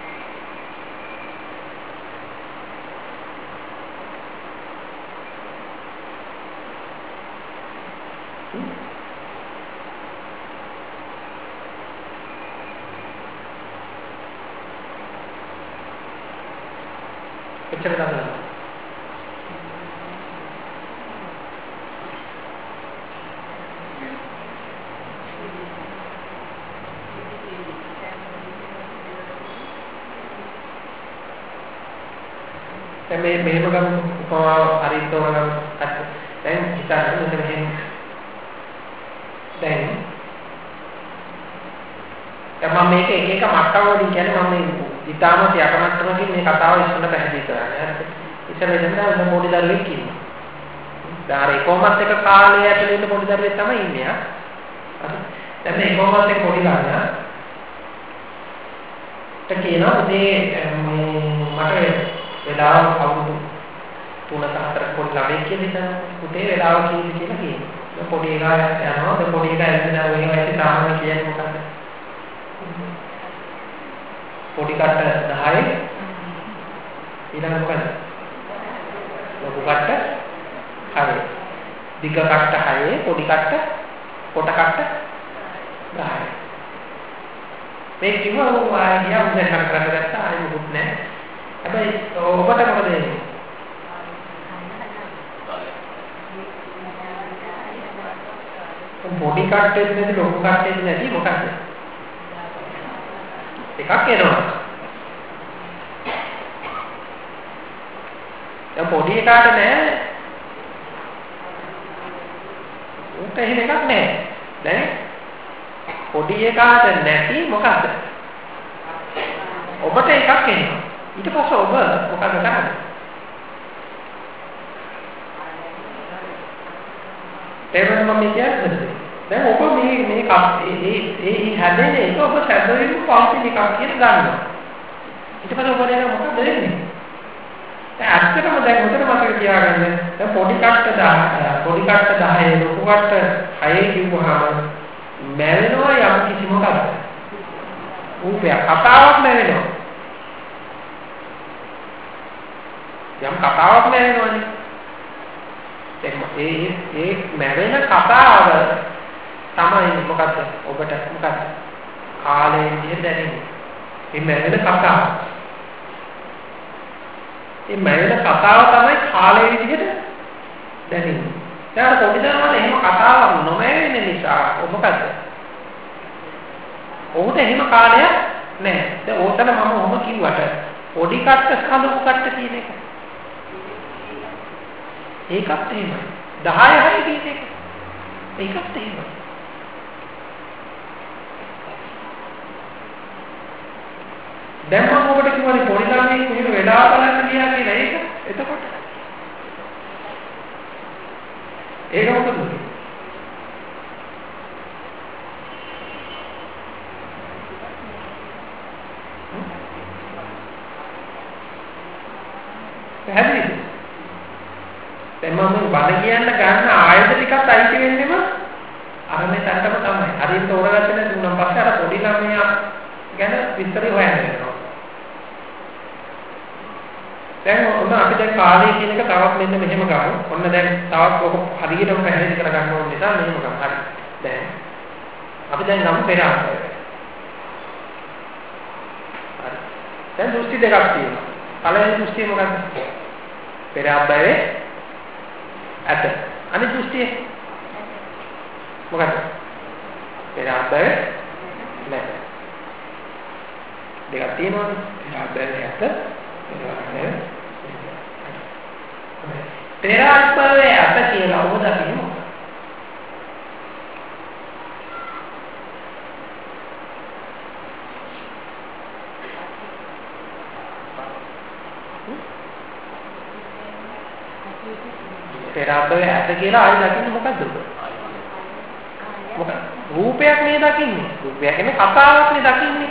S1: කොච්චර දඟලනවද? මේ මෙහෙම ගමු කොහොම හරි තෝරගමු. දැන් හිතන්න මෙතන මෙහෙම දැන් මම මේක එක එක මට්ටම් වලින් කියන්නේ මම මේ ඊටාමත් යටමට්ටමකින් මේ කතාව ඉස්සෙල්ලා පැහැදිලි කරන්නේ. හරිද? ඉස්සෙල්ලා ඉඳන් මම පොඩි දරුවෙක් ඉන්නවා. දැන් ඒ කොහොමත් එක කාලේ ඇතුළේ ඉන්න පොඩි දරුවෙක් තමයි ඉන්නේ. හරි. දැන් මේ කොහොමත් එක පොඩි ළමයා ට කියනවා මේ මට වෙලාව අවුරුදු තුනක හතරක පොඩි ළමෙක් කියලා පුතේ වෙලාව කීයද කියලා කියනවා. පොඩි එකා යනවා. ඒ පොඩි එකා එන්නේ ඔය වගේ තාම කියන්නේ මොකක්ද? පොඩි කට දහය ඊළඟ මොකද? ලොකු කට හය. දිග කට හය, පොඩි කට කොට කට දහය. මේ කිව්වා ආයෙත් උදේ කරලා ගත්තා ආයෙ මොකුත් නැහැ. හැබැයි ඔබට මොකද වෙන්නේ? පොඩි කට්ටෙත් නැති ලොකු කට්ටෙත් නැති මොකක්ද? එකක් එනවා. දැන් පොඩි එකාට නෑ. උන්ට එහෙම එකක් නෑ. දැන් පොඩි එකාට නැති මොකක්ද? ඔබට එකක් එනවා. ඊට පස්සේ ඔබ මොකද කරන්නේ? ඒවෙන් මම කියන්නේ දැන් ඔබ මේ මේ මේ මේ හැදෙන එක ඔබ සැදෙන්න පෞද්ගලික එකක් කියලා ගන්නවා. ඊට පස්සේ ඔබ දැන් මොකද වෙන්නේ? දැන් අත්‍යවශ්‍යම දැන් උතර මතක තියාගන්න. දැන් පොඩි කට්ට දහ පොඩි කට්ට දහය ලොකු කට්ට හය කිව්වහම මැවෙනවා යම් කිසි මොකක්ද? ඌපය කතාවක් මැවෙනවා. යම් කතාවක් මැවෙනවනේ. දැන් ඒ ඒ මැවෙන කතාව තමයි මොකද්ද? ඔබට මොකද්ද? කාලේ විදිහට දැනෙන්නේ. මේ මැවෙන කතාව. මේ මැවෙන කතාව තමයි කාලේ විදිහට දැනෙන්නේ. දැන් පොඩි දරුවාට එහෙම කතාවක් නොමැවෙන නිසා මොකද්ද? ඔහුට එහෙම කාලයක් නැහැ. දැන් ඕතන මම ඔහොම කිව්වට පොඩි කට්ට සහ ලොකු කට්ට කියන එක. ඒකත් එහෙමයි. දහය හරි කියන එක. ඒකත් එහෙමයි. දැන් මම ඔබට කිව්වනේ පොඩි ළමයි කොහෙද වෙලාව බලන්න ගියා කියලා ඒක. එතකොට ඒක මොකද? පැහැදිලිද? දැන් මම බණ කියන්න ගන්න ආයත ටිකත් අයිති වෙන්නෙම අරනේ තට්ටම තමයි. හරියට තෝරගත්තේ නැති උනම් පස්සේ අර පොඩි ළමයා ගැන විස්තරي හොයන්න වෙනවා. දැන් ඔන්න අපි දැන් කාලය කියන එක තවත් මෙන්න මෙහෙම ගමු. ඔන්න දැන් තවත් ඔක හරියටම පැහැදිලි කරගන්න ඕන නිසා මෙහෙම ගමු. හරි. දැන් අපි දැන් ගමු පෙර ආකාරය. හරි. දැන් දෘෂ්ටි දෙකක් තියෙනවා. පළවෙනි දෘෂ්ටිය මොකක්ද? පෙර ආකාරයේ ඇත. අනිත් දෘෂ්ටිය මොකක්ද? පෙර ආකාරයේ නැහැ. දෙකක් තියෙනවානේ. පෙර ආකාරයේ ඇත. පෙර ආත්මයේ අත කියලා ඔබ දකින්න. පෙර ආත්මයේ අත කියලා ආයි දකින්න මොකද්ද? මොකක්ද? රූපයක් නේ දකින්නේ. රූපයක් කියන්නේ කතාවක් නේ දකින්නේ.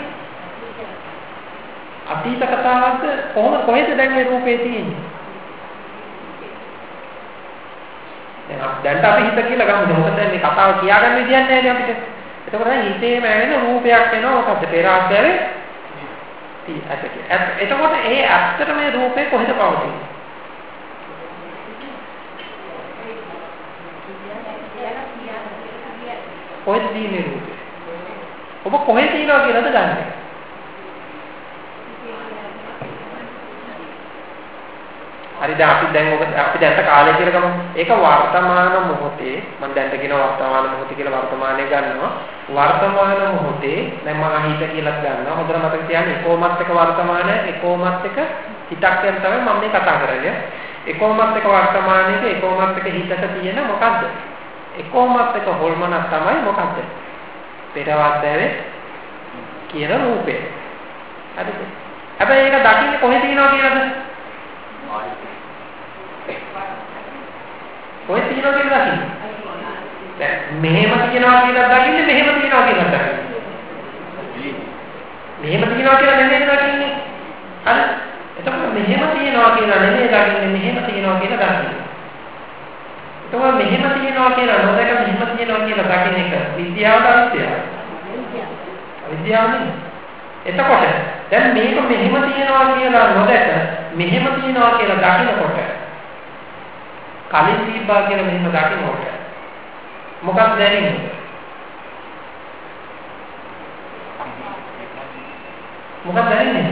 S1: අතීත කතාවක්ද කොහොම කොහෙද දැන් මේ රූපේ තියෙන්නේ? දැන් අපි හිත කියලා ගමු. මොකද මේ කතාව කියාගන්න විදියක් නැහැ නේ අපිට. එතකොට දැන් හිතේම ඇවෙන රූපයක් එනවා. මොකද්ද? පෙර ආත්මයේ ඇත. එතකොට ඒ ඇත්තට මේ රූපේ කොහෙද පවතින්නේ? කොහෙද තියෙන්නේ රූපේ? ඔබ කොහෙද තියනවා කියලාද දන්නේ? හරිද? අපි දැන් ඔබ අපි දැන් කාලය කියලා ගමු. ඒක වර්තමාන මොහොතේ මම දැන් කියන වර්තමාන මොහොතේ කියලා වර්තමානයේ ගන්නවා. වර්තමාන මොහොතේ දැන් මම හිත කියලා ගන්නවා. හොඳට මතක තියාගන්න. එකෝමත් එක වර්තමාන එකෝමත් එක හිතක් කියන තමයි මම මේ කතා කරන්නේ. එකෝමත් එක වර්තමානයේක එකෝමත් එක හිතක තියෙන මොකද්ද? එකෝමත් එක හොල්මනක් තමයි මොකද්ද? පෙරවද්දාවේ කියන රූපේ. හරිද? හැබැයි ඒක දකින්නේ කොහෙද තියනවා කියලාද? කොහෙද තියනවා කියලා දකින්නේ? දැන් මෙහෙම තියනවා කියලා දකින්නේ මෙහෙම තියනවා කියලා දකින්නේ. මෙහෙම තියනවා කියලා නෙමෙයි දකින්නේ. හරි? එතකොට මෙහෙම තියනවා කියලා නෙමෙයි දකින්නේ මෙහෙම තියනවා කියලා දකින්නේ. එතකොට මෙහෙම තියනවා කියලා නොදක මෙහෙම තියනවා කියලා දකින්න එක විද්‍යාවට අවිද්‍යාව. අවිද්‍යාව නෙමෙයි. එතකොට දැන් මේක මෙහෙම තියනවා කියලා නොදක මෙහෙම තියනවා කියලා දකින්නකොට කලින් තිබ්බා කියලා මෙහෙම දකින්නකොට මොකක්ද දැනෙන්නේ? මොකක්ද දැනෙන්නේ?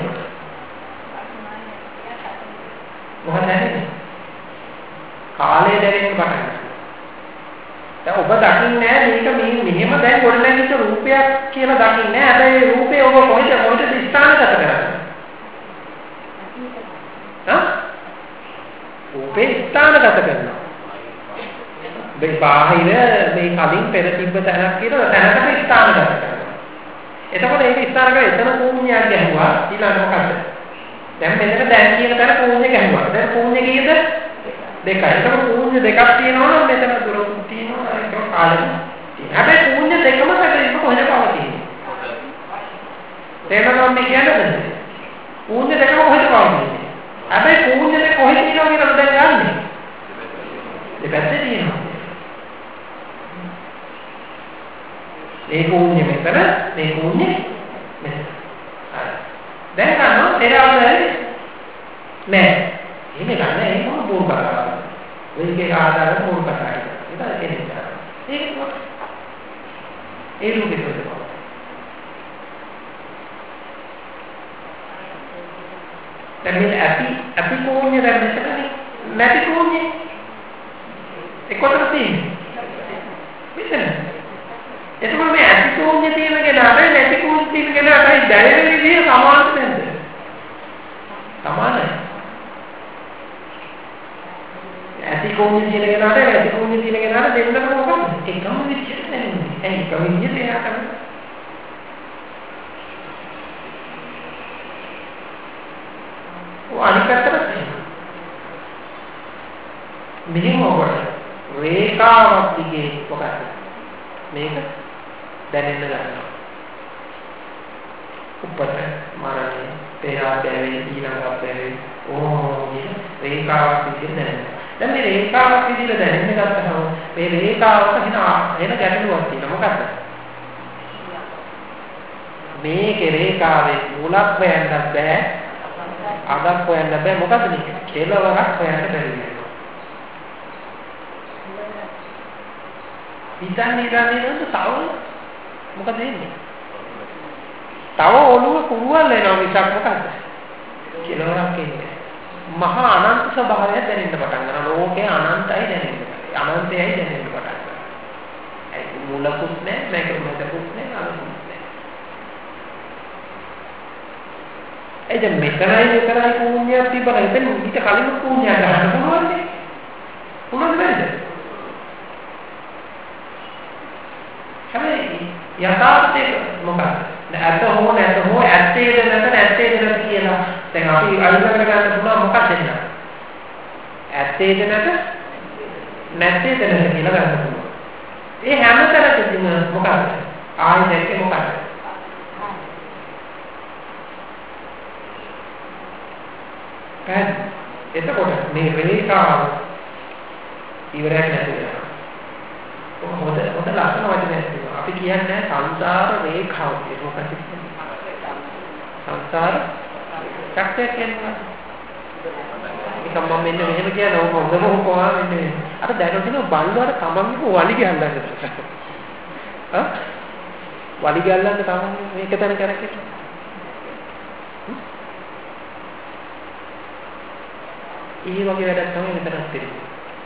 S1: මොකක්ද දැනෙන්නේ? කාලය දැනෙන්න පටන් ගන්නවා. දැන් ඔබ දකින්නේ මේක මේ මෙහෙම දැන් ගොඩනැගිච්ච රූපයක් කියලා දකින්නේ. හැබැයි රූපේ ඔබ කොහෙද කොහෙද ස්ථානගත කරන්නේ? හා? රූපේ ස්ථානගත කරනවා. මේ බාහිර මේ කලින් පෙර තිබ්බ තැනක් කියලා තැනකට ස්ථානගත කරනවා. එතකොට ඒක ස්ථානගත එතන ශූන්‍යයක් ගැහුවා. ඊළඟ මොකද්ද? දැන් මෙතන දැන් කියන තැන ශූන්‍ය ගැහුවා. දැන් ශූන්‍ය කීයද? දෙකයි. ඒක ශූන්‍ය දෙකක් තියෙනවා නම් මෙතන දුරකුත් තියෙනවා ඒක කාලෙම තියෙනවා. හැබැයි ශූන්‍ය දෙකම සැකෙන්න කොහෙද පවතින්නේ? තේරෙනවද මේ කියන්නේ? ශූන්‍ය දෙකම කොහෙද පවතින්නේ? හැබැයි ශූන්‍ය දෙක කොහෙද තියෙනවා කියලා දැන් ගන්නෙ. දෙපැත්තේ තියෙනවා. මේ ශූන්‍ය මෙතන මේ ශූන්‍ය මෙතන. හරි. දැන් ගන්නවා තේරෙනවද? නෑ. එහෙම ගන්න ඒක මොන බෝල් කරාද? වෙන්නේ ආදාර බෝල් කරාද? ඒක එන්නේ. ඒක මොකක්ද? ඒ රූපේ කොහෙද? දැන් මේ ඇපි ඇපි කෝණය දැන් මෙතනනේ. නැති කෝණය. ඒ කොතනද තියෙන්නේ? මෙතන. එතකොට මේ ඇපි කෝණය තියෙන කෙනාට නැති කෝණය තියෙන කෙනාට දැනෙන විදිය සමානද නැද්ද? සමානයි. ඇති කෝණය තියෙන කෙනාට ඇති කෝණය තියෙන කෙනාට දෙන්නම මොකක්ද? එකම විදියට දැනෙන්නේ. ඒ එකම විදියට එයා තමයි. ඔය අනිත් පැත්තට මෙහෙම ඔබට රේඛාවක් දිගේ මොකක්ද? මේක දැනෙන්න ගන්නවා. උපත මරණය පෙරාදැවේ ඊළඟට ඕ කියන රේඛාවක් දිගේ දැනෙනවා. දැන් මේ රේඛාවක් විදිහට දැනෙන්න ගත්තහම මේ රේඛාවට හින එන ගැටලුවක් තියෙනවා. මොකක්ද? මේකේ රේඛාවේ මුලක් හොයන්නත් බෑ. අගක් හොයන්න බෑ. මොකද මේක? කෙලවරක් හොයන්න බැරි වෙනවා. හිතන්නේ ගන්නේ නේද තව මොකද වෙන්නේ? තව ඔළුව කුරුවල් වෙනවා මිසක් මොකද්ද? කෙලවරක් එන්නේ. මහා අනන්ත ස්වභාවය දැනෙන්න පටන් ගන්නවා. ලෝකේ අනන්තයි දැනෙන්න. අනන්තයයි දැනෙන්න පටන් ගන්නවා. ඒක මුලකුත් නැහැ, මේක මතකුත් නැහැ, අනුකුත් නැහැ. ඒ දැන් මෙතනයි මෙතනයි ශූන්‍යයක් තිබ්බම එතන ඊට කලින් ශූන්‍යයක් ගන්න පුළුවන්ද? පුළුවන් නේද? හැබැයි යථාර්ථය මොකක්ද? ඇත්ත හෝ නැත හෝ ඇත්තේද නැත නැත්තේද නැත කියලා දැන් අපි අල්ලගෙන ගන්න පුළුවන් මොකක්ද එන්න? ඇත්තේද නැත නැත්තේද නැත කියලා ගන්න පුළුවන්. ඒ හැම තැනකදීම මොකක්ද? ආයෙ දැක්කේ මොකක්ද? පැහැදිලි. එතකොට මේ රේඛාව ඉවරයක් නැති වෙනවා. හොඳ හොඳ ලක්ෂණ වචනයක් තියෙනවා. අපි කියන්නේ සංසාර රේඛාව කියලා. මොකක්ද කියන්නේ? සංසාර චක්‍රය කියන්නේ. ඒක මම මෙන්න මෙහෙම කියන ඕක හොඳම කොහා මෙන්න අර දැනගෙන බල්ලවර තමන්ගේ වලි ගහන්නද? හා? වලි ගහන්නද තමන් මේක තැන කරකෙට? ඒ වගේ වැඩක් තමයි මෙතනත් තියෙන්නේ.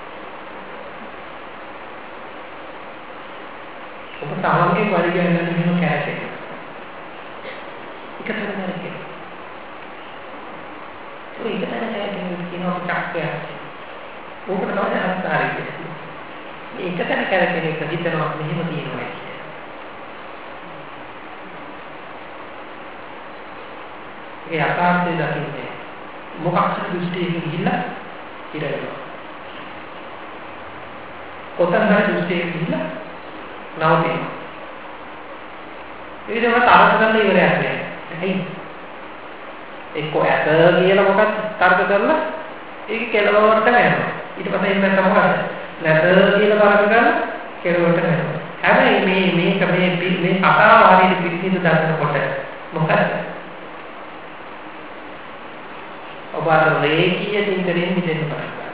S1: ඔබ තමන්ගේ වලි ගහන්නද මෙහෙම කරකෙට? එක තැන කරකෙට. ඒ එක තැන කරකෙට කියනවා චක්‍රය. ඕකට තමයි හස්තාරය කියන්නේ. මේ එක තැන කරකෙට හිතනවා මෙහෙම තියෙනවා කියන්නේ. ඒ යථාර්ථය දකින්නේ මොකක් හරි දෘෂ්ටියකින් ගිහිල්ලා ඉරනවා. කොතන හරි දෘෂ්ටියකින් ගිහිල්ලා නවතිනවා. ඒ විදිහට තරක ගන්න ඉවරයක් නෑ. ඇයි? එක්ක ඇත කියලා මොකක්ද තර්ක කරලා ඒක කෙලවරට යනවා. ඊට පස්සේ එන්න තමයි නැත කියලා තර්ක කරලා කෙලවරට යනවා. හැබැයි මේ මේක මේ මේ කතාව හරියට පිළිසිදු දකිනකොට මොකද? ඔබ අර රේඛීය චින්තනයෙන් මිදෙන්න පටන් ගන්නවා.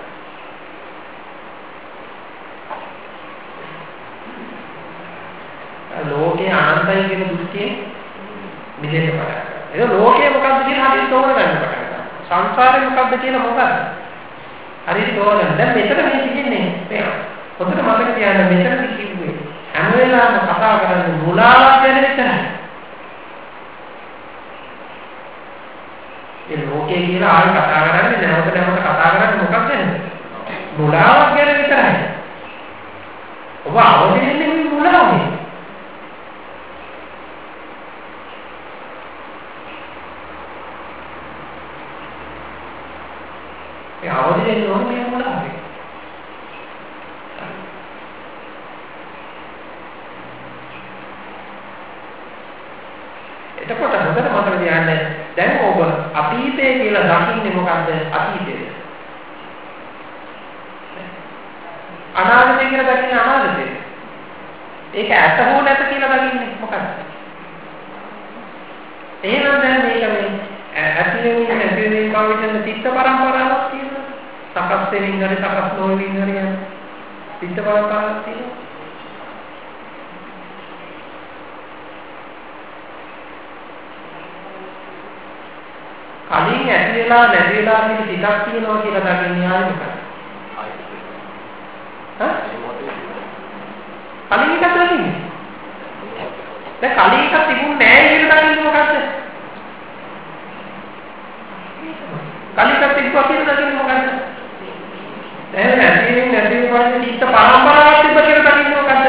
S1: ලෝකේ අනන්තයි කියන දෘෂ්ටියෙන් මිදෙන්න පටන් ගන්නවා. ඒක ලෝකේ මොකක්ද කියලා හරියට තෝරගන්න පටන් ගන්නවා. සංසාරේ මොකක්ද කියලා මොකක්ද? හරියට තෝරගන්න. දැන් මෙතන මේ තියෙන්නේ මේ හොඳට මතක තියාගන්න මෙතනදි කිව්වේ හැම වෙලාවෙම කතා කරන්නේ මුලාවක් ගැන විතරයි. ඒ ලෝකේ කියලා ආයෙ කතා කරන්නේ නැවත නැවත කතා කරන්නේ මොකක්ද ගැනද? මුලාවක් ගැන විතරයි. ඔබ අවදි වෙන්නේ මේ මුලාවේ. ඒ අවදි වෙන්නේ ඕනේ මේ මුලාවේ. එතකොට හොඳට මතක තියාගන්න දැන් ඔබ අතීතය කියලා දකින්නේ මොකද්ද? අතීතය. අනාගතය කියලා දකින්නේ අනාගතය. ඒක ඇත්ත හෝ නැත කියලා දකින්නේ මොකද්ද? එහෙනම් දැන් මේක මේ ඇතිවෙමින් නැතිවෙමින් කවුරුන් චිත්ත පරම්පරාවක් තියෙනවා. සකස් වෙමින් හරි සකස් නොවෙමින් හරි යන චිත්ත පරම්පරාවක් තියෙනවා. කලින් ඇති වෙලා නැති වෙලා තියෙන ටිකක් තියෙනවා කියලා දකින්නේ ආයෙ මොකක්ද? හා? කලින් එකක් දකින්නේ. දැන් කලින් එකක් තිබුණේ නැහැ කියලා දකින්නේ මොකක්ද? කලින් එකක් තිබ්බා කියලා දකින්නේ මොකක්ද? දැන් නැති වෙන නැති වෙන චිත්ත පරම්පරාවක් තිබ්බ කියලා දකින්නේ මොකක්ද?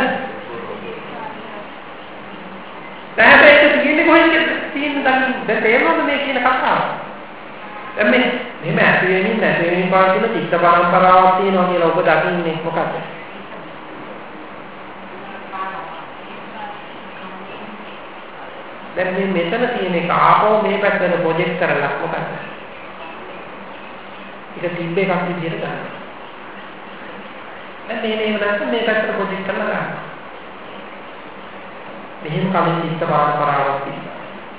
S1: දැන් ඒක තියෙන්නේ කොහෙන්ද තියෙන්නේ දකින්නේ? දැන් තේරෙනවද මේ කියන කතාව? දැන් මේ මෙහෙම ඇති වෙමින් නැති වෙමින් පාන චිත්ත පරම්පරාවක් තියෙනවා කියලා ඔබ දකින්නේ මොකක්ද? දැන් මේ මෙතන තියෙන එක ආපහු මේ පැත්තට ප්‍රොජෙක්ට් කරලා මොකක්ද? ඒක තිබ්බ එකක් විදියට ගන්න. දැන් මේ නේම නැත්නම් මේ පැත්තට ප්‍රොජෙක්ට් කරලා ගන්න. මෙහෙම කලින් චිත්ත පරම්පරාවක් තිබ්බා.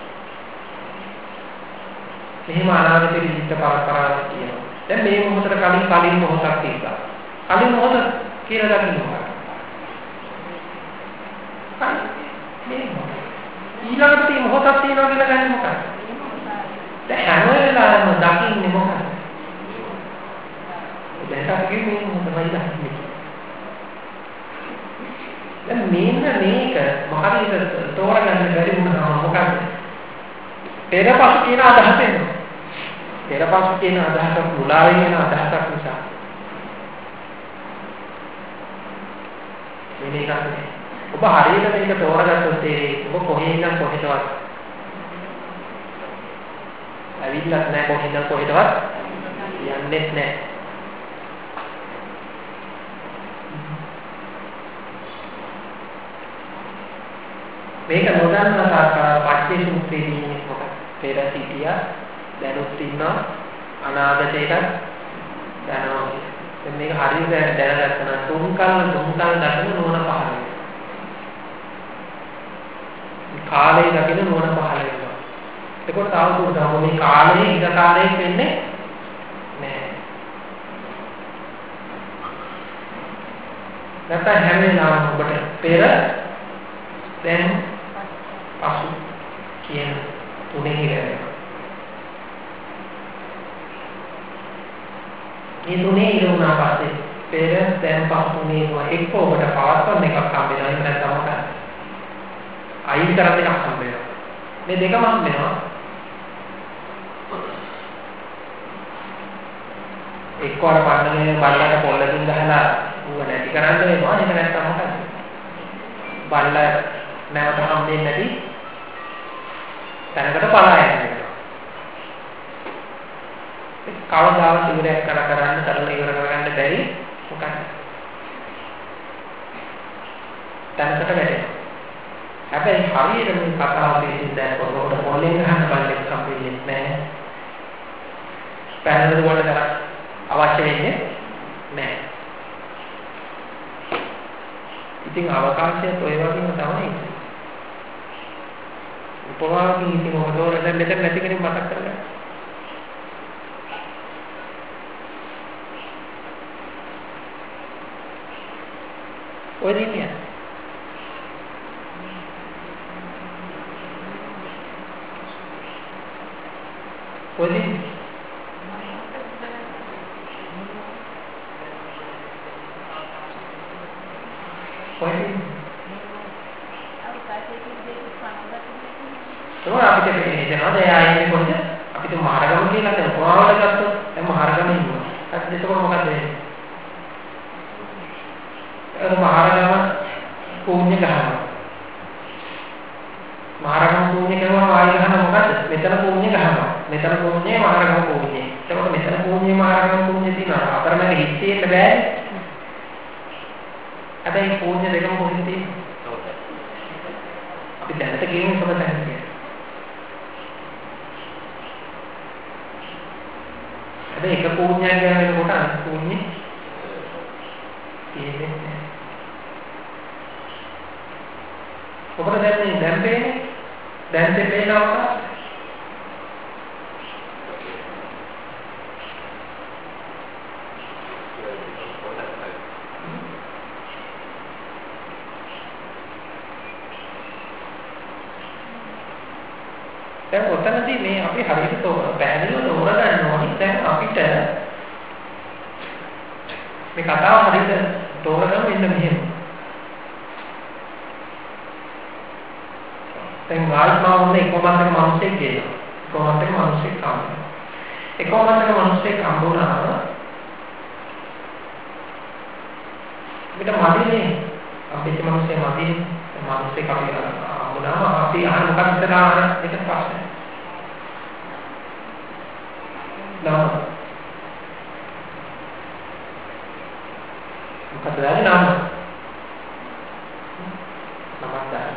S1: මෙහෙම අනාගතේ චිත්ත පරම්පරාවක් තියෙනවා. දැන් මේ මොහොතට කලින් කලින් මොහොතක් තිබ්බා. කලින් මොහොත කියලා දකින්නවා. මේ ඊළඟට තියෙන මොහොතක් තියෙනවා කියලා ගන්නේ මොකක්ද? දැන් හැම වෙලාවෙම දකින්නේ මොකක්ද? දැන් අපි මේ මොහොතයි දකින්නේ. දැන් මේන්න මේක මොකද තෝරගන්න බැරි වුණා මොකක්ද? පෙරපසු කියන අදහස එනවා. පෙරපසු කියන අදහස මුලාවෙන් එන අදහසක් නිසා. මේ එකක් නේ. ඔබ හරියට මේක තෝරගත්තොත් ඒ ඔබ කොහේ ඉඳන් කොහෙටවත් ඇවිල්ලත් නැහැ කොහෙන්ද කොහෙටවත් යන්නෙත් නැහැ. මේක නොදන්න ආකාර පච්චේ සූත්‍රයේදී මොකක්ද? පෙර සිටියා දැනුත් ඉන්නවා අනාගතේට දැනනවා. දැන් මේක හරියට දැනගත්තා නම් තුන් කල්න තුන් කල් දකින්න නුවණ පහළ වෙනවා. කාලේ දකින්න නුවණ පහළ වෙනවා. ඒකට තාම දුරම මේ කාලේ ඉඳ කාලේ වෙන්නේ නෑ. නැත්නම් හැම වෙලාවම ඔබට පෙර දැන් පසු කියන තුනේ ඉරනවා. මේ තුනේ ඉරුණා පස්සේ පෙර දැන් පසු තුනේ එක්ක ඔබට පවත්වන්න එකක් හම්බ වෙනවා. එහෙම නැත්නම් මොකක්ද? අයින් කරන්න එකක් හම්බ වෙනවා. මේ දෙකම හම්බ වෙනවා. එක්කවර පන්නනේ බල්ලට පොල්ලකින් ගහලා ඌව නැති කරන්න වෙනවා. එහෙම නැත්නම් මොකද? බල්ල නැවත හම්බෙන්නේ නැති තැනකට පලා යනවා. කවදාවත් ඉවරයක් කර කරන්න තරල ඉවර කරගන්න බැරි මොකක්ද? තැනකට වැටෙනවා. හැබැයි හරියට මේ කතාව තේරුම් දැන් පොරොට පොල්ලෙන් ගහන්න බල්ලෙක් හම්බෙන්නේ නැහැ. පැනනද වල තරක් අවශ්‍ය වෙන්නේ නැහැ. ඉතින් අවකාශයත් ඔය වගේම තමයි. උපමාවකින් ඉතින් මොකදෝ දැන් මෙතන නැති කෙනෙක් මතක් කරගන්න. ඔය දින්නේ. ඔය දින්නේ. අපිට හිතෙනවා දැන් ආයේ කොහොමද අපිට මහරගම කියලා දැන් කොහොමද ගත්තොත් දැන් මහරගම ඉන්නවා. ඊට එතකොට මොකද වෙන්නේ? අර මහරගම කුණ්‍ය ගහනවා. මහරගම කුණ්‍ය කරනවා ආයෙ ගහන මොකද? මෙතන කුණ්‍ය ගහනවා. මෙතන කුණ්‍ය මහරගම කුණ්‍ය. එතකොට මෙතන කුණ්‍ය මහරගම කුණ්‍ය තියෙනවා. අතරමැද හිතේන්න බෑනේ. හැබැයි කුණ්‍ය දෙකම කොහෙද තියෙන්නේ? අපි දැනට කියන්නේ කොහොමද කියන්නේ? හැබැයි එක කුණ්‍යයක් ගැන වෙනකොට අනිත් කුණ්‍ය තියෙන්නේ නැහැ. ඔබට දැන් මේ දැන් පේන්නේ දැන් තේරෙනවා. දැන් ඔතනදී මේ අපි හරියට පැහැදිලිව තෝරගන්න ඕනේ. දැන් අපිට මේ කතාව හරියට තෝරගන්න මෙන්න මෙහෙම. දැන් ආත්මාව වුණේ කොහොමද මිනිස්සෙක් කියනවා. කොහොමද මිනිස්සෙක් කම්බුනා. ඒ කොහොමද මිනිස්සෙක් කම්බුනා. අපිට මදිනේ. අපිට මිනිස්සේ මදිනේ. මිනිස්සෙක් අපි කම්බුනාම අපි අහන මොකක්ද දාන එක ප්‍රශ්නය. නම මොකද දාන්නේ නම? නමක් දාන්න.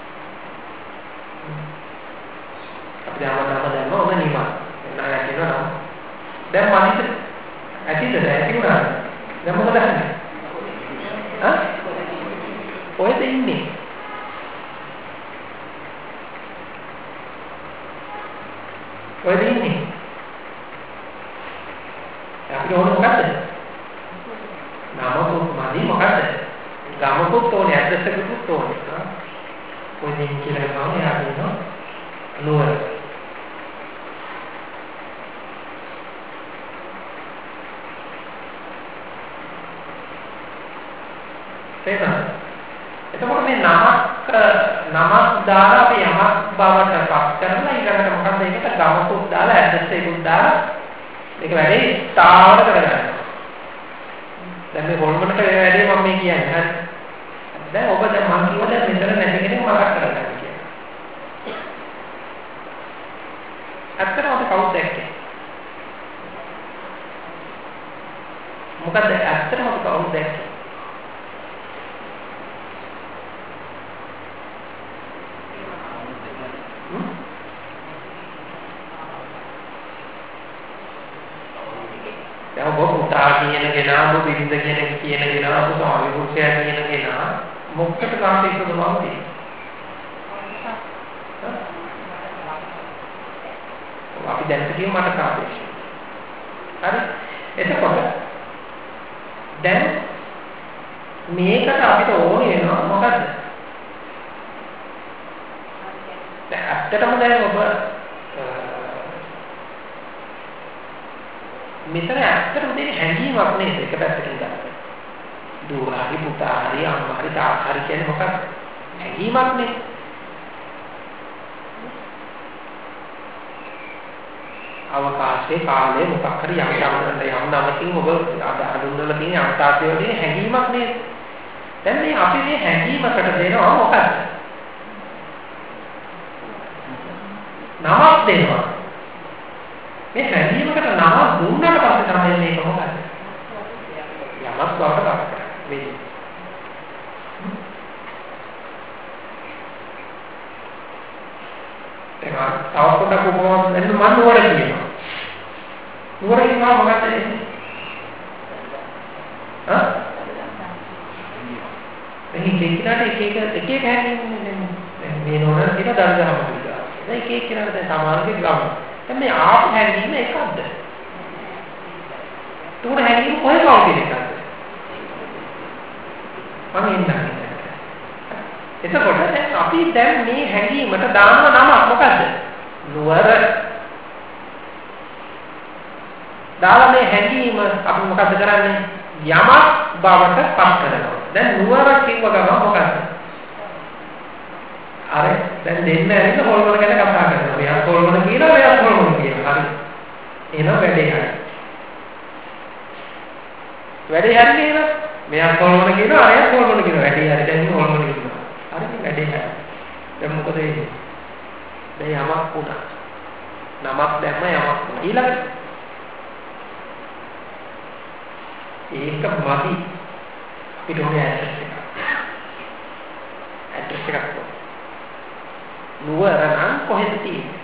S1: අපි දැන් නම දැම්ම ඕන නිම. එන්න ගැටිනවා නම. දැන් මනිට ඇතිද ඇති වුණා. දැන් මොකද හන්නේ? හා? ඔයද ඉන්නේ? ඔයද ඉන්නේ? අපිට ඕන මොකද්ද? නමකුත් මදි මොකද්ද? ගමකුත් ඕනේ ඇඩ්‍රස් එකකුත් ඕනේ. කොයි දෙයක් කියලා ගමනේ ආදිනවා. නුවර. තේරෙනවද? එතකොට මේ නමක් නමක් දාලා අපි යමක් බවට පත් කරලා ඊළඟට මොකද්ද ඒකට ගමකුත් දාලා ඇඩ්‍රස් එකකුත් දාලා මේක වැඩේ ස්ථාවර කරගන්න. දැන් මේ හොල්මනට මේ වැඩේ මම මේ කියන්නේ. හරි. දැන් ඔබ දැන් මම කිව්වා දැන් මෙතන නැති කෙනෙක් මතක් කරගන්න කියලා. ඇත්තටම අපි කවුද දැක්කේ? මොකද ඇත්තටම අපි කවුද දැක්කේ? දැන් ඔබ පුතා කියන කෙනා ඔබ බිරිඳ කියන කියන කෙනා ඔබ ස්වාමි පුරුෂයා කියන කෙනා මොකකට කාට ඉස්සරවම තියෙන්නේ? අපි දැන් කියමු මට කාපේක්ෂ. හරි? එතකොට දැන් මේකට අපිට ඕනේ වෙනවා මොකද්ද? දැන් ඇත්තටම දැන් ඔබ මෙතන ඇත්තටම දෙන්නේ හැඟීමක් නේද එක පැත්තකින් ගන්න. දුව හරි පුතා හරි අම්මා හරි තාත්තා හරි කියන්නේ මොකක්ද? හැඟීමක් නේ. අවකාශයේ කාලේ මොකක් හරි යම් යම් යම් නමකින් ඔබ අඳුනලා තියෙන අවකාශයේ තියෙන හැඟීමක් නේද? දැන් මේ අපි මේ හැඟීමකට දෙනවා මොකක්ද? නමක් දෙනවා. මේ හැඟීමකට නමක් දුන්නාට පස්සේ තමයි මේක මොකක්ද? යමක් බවට පත් වෙන්නේ. ඒක තව පොඩක් උපමාවක් දෙන්න මම නුවර කියනවා. නුවර කියනවා මොකක්ද එන්නේ? හා? එහි දෙකකට එක එක එක එක හැංගෙන්නේ මේ නෝන කියන දර්ශනම විදිහට. දැන් එක එක කෙනාට දැන් සමානකේ ගම. දැන් මේ ආපු හැංගීම එකක්ද? තුන හැංගීම කොහෙද වගේ එකක්ද? මම ඉන්නන්නේ. එතකොට දැන් අපි දැන් මේ හැංගීමට දාන නමක් මොකද්ද? නුවර. දාලා මේ හැංගීම අපි මොකද්ද කරන්නේ? යමක් බවට පත් කරනවා. දැන් නුවර කිව්ව ගමන් මොකද්ද? අර දැන් දෙන්න ඇවිල්ලා හොල්මන ගැන කතා කරනවා. මෙයා හොල්මන කියනවා, මෙයා හොල්මන කියනවා. හරි. එහෙනම් වැඩේ හරි. වැඩේ හරිනේ නේද? මෙයා හොල්මන කියනවා, අරයා හොල්මන කියනවා. වැඩේ හරි. දැන් හොල්මන කියනවා. හරි වැඩේ හරි. දැන් මොකද වෙන්නේ? දැන් යමක් වුණා. නමක් දැම්ම යමක් වුණා. ඊළඟට ඒක මදි. පිට උනේ ඇඩ්‍රස් එක. ඇඩ්‍රස් එකක් කො. නුවර නම් කොහෙද තියෙන්නේ?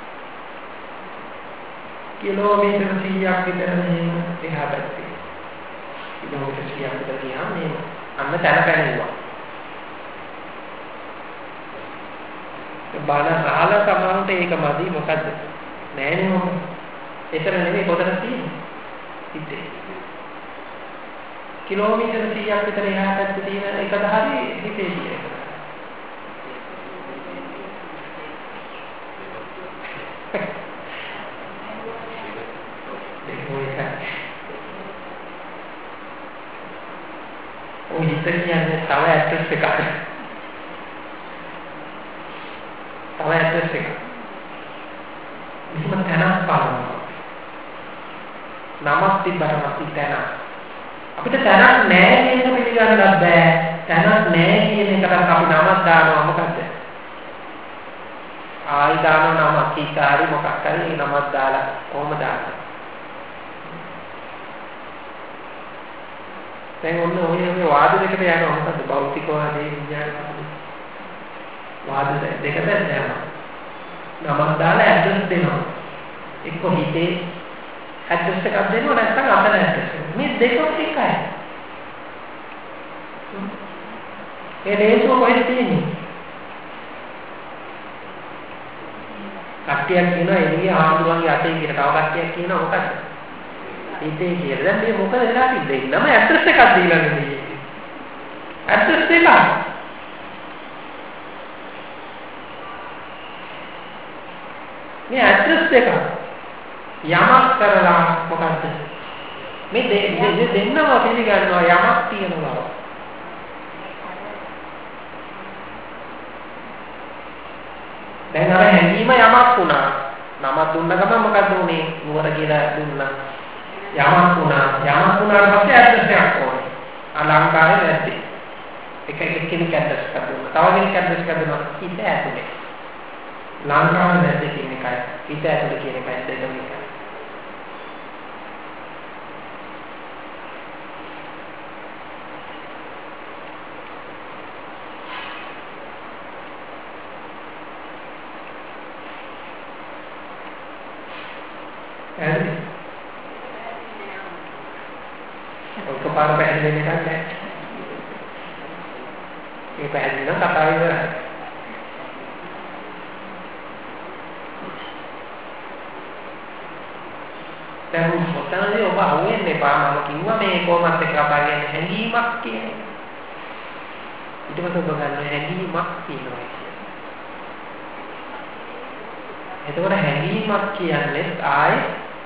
S1: කිලෝමීටර් සීයක් විතර මෙහෙම එහා පැත්තේ. කිලෝමීටර් සීයක් විතර ගියාම මේ අන්න තැන පැනෙනවා. බාන රාල සමානට ඒක මදි මොකද්ද? නෑනේ මොකද? එතන නෙමෙයි කොතනද තියෙන්නේ? හිතේ. කිලෝමීටර් සීයක් විතර එහා පැත්තේ තියෙන එකද හරි හිතේ තියෙන එක. ඔය හිත කියන්නේ තව ඇඩ්‍රස් එකක්. තව ඇඩ්‍රස් එකක්. මෙහෙම තැනක් පානවා. නමක් තිබ්බට නැති තැනක්. අපිට තැනක් නැහැ කියන පිළිගන්නත් බෑ. තැනක් නැහැ කියන එකට අපි නමක් දානවා මොකද්ද? ආයි දානවා නමක් කීකාරි මොකක් හරි නමක් දාලා කොහොම දාන්නේ? දැන් ඔන්න ඔය මේ වාද දෙකට යනවා මොකද්ද? භෞතිකවාදී විඥානවාදී. වාද දෙකට යනවා. නමක් දාලා ඇඩ්‍රස් දෙනවා. එක්ක හිතේ ඇඩ්‍රස් එකක් දෙනවා නැත්නම් අතන ඇඩ්‍රස් එක. මේ දෙකම එකයි. ඒ ලේසුව කොහෙද තියෙන්නේ? කට්ටියක් කියනවා එළිය ආඳුරන්ගේ අතේ කියලා. තව කට්ටියක් කියනවා මොකක්ද? හිතේ කියලා. දැන් මේ මොකද වෙලා තින්නේ? නම ඇඩ්‍රස් එකක් දීලා නෙමෙයි. ඇඩ්‍රස් එක. මේ ඇඩ්‍රස් එක යමක් කරලා මොකද්ද? මේ දෙන්නම පිළිගන්නවා යමක් තියෙනවා. දැන් අර හැංගීම යමක් වුණා. නම දුන්න ගමන් මොකද්ද උනේ? නුවර කියලා දුන්නා. යමක් වුණා. යමක් වුණාට පස්සේ ඇඩ්‍රස් එකක් ඕනේ. අලංකාරය නැති. එක එක කෙනෙක් ඇඩ්‍රස් එකක් දුන්නා. තව කෙනෙක් ඇඩ්‍රස් එකක් දුන්නා. හිත ඇතුලේ. ලංකාවේ නැති කියන එකයි හිත ඇතුලේ කියන එකයි දෙකම එකයි. ඔක පාර පැහැදිලි වෙන එකක් නැහැ. මේ පැහැදිලි නම් කතාව ඉවරයි. දැන් මොකටද ඔබ අහුවෙන්නේ පා මම කිව්වා මේ කොහොමද එක කතා කියන්නේ හැඟීමක් කියන්නේ. ඊට පස්සේ ඔබ ගන්න හැඟීමක් කියනවා. එතකොට හැඟීමක් කියන්නේ ආයේ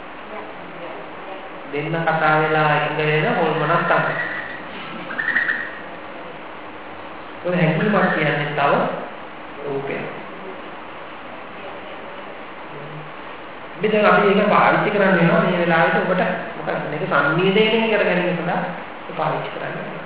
S1: දෙන්න කතා වෙලා ඉඳ වෙන හොල්මනක් තමයි. ඔය හැඟීමක් කියන්නේ තව රූපයක්. මෙතන අපි ඒක පාවිච්චි කරන්න වෙනවා මේ වෙලාවට ඔබට මොකක්ද මේක සංවේදනය කරගන්න සඳහා පාවිච්චි කරන්න වෙනවා.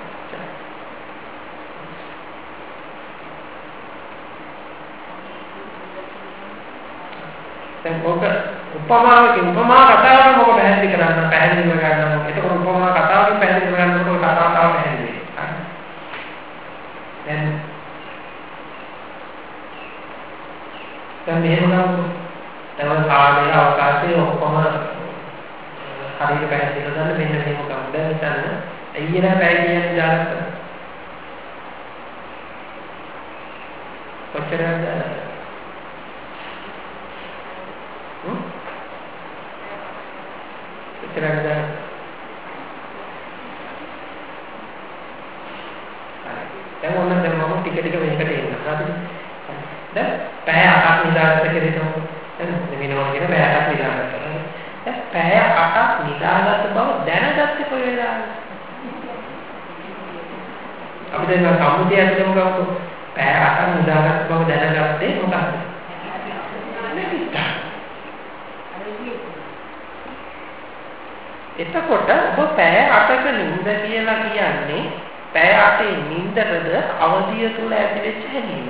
S1: දැන් ඔක උපමාවකින් උපමා කතාවක් මොකද පැහැදිලි කරන්න පැහැදිලි කරගන්න. එතකොට උපමා කතාවකින් පැහැදිලි කරගන්නකොට කතාව තව පැහැදිලි වෙනවා. දැන් දැන් මෙහෙම ගමු. දැන් කාලය අවකාශයේ ඔක්කොම හරියට පැහැදිලි කරගන්න මෙන්න මෙහෙම ගමු. දැන් හිතන්න අයියලා පැය කියන්නේ දාගත්තා. කොච්චරද? හ්ම්? කොච්චරද? දැන් ඔන්න දැන් මම ටික ටික මේකට එන්න. හරිද? දැන් පැය අටක් නිදාගත්ත කෙනෙක් තමයි. දැන් මෙන්න කියන පැය අටක් නිදාගත්තා. දැන් පැය අටක් නිදාගත්ත බව දැනගත්තේ කොයි වෙලාවද? අපි දැන් සම්මුතිය ඇතුළේම ගමු. පැය අටක් නිදාගත්ත බව දැනගත්තේ මොකක්ද? එතකොට ඔබ පැය අටක නිින්ද කියලා කියන්නේ පැය අටේ නිින්දටද අවදිය තුල ඇති වෙච්ච හැඟීම.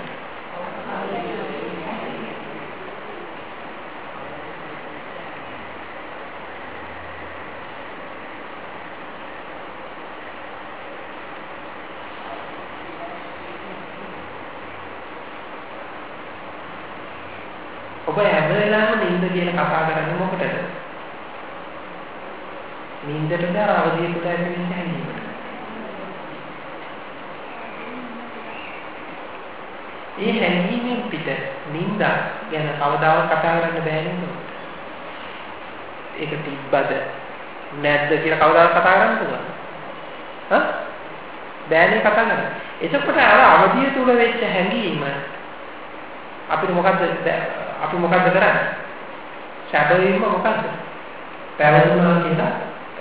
S1: ඔබ හැම වෙලාවෙම නිින්ද කියලා කතා කරන්නේ මොකටද? නිින්දටද අවදිය තුල ඇති වෙච්ච හැඟීමට. ඒ හැඟීමෙන් පිට නිින්ද ගැන කවදාවත් කතා කරන්න බෑ නේද? ඒක තිබ්බද නැද්ද කියලා කවදාවත් කතා කරන්න පුළුවන්. හා? බෑනේ කතා කරන්න. එතකොට අර අවදිය තුල වෙච්ච හැඟීම අපිට මොකද්ද අපි මොකද්ද කරන්නේ? ෂැඩෝයින්ම මොකද්ද? පැවතුනා කියලා.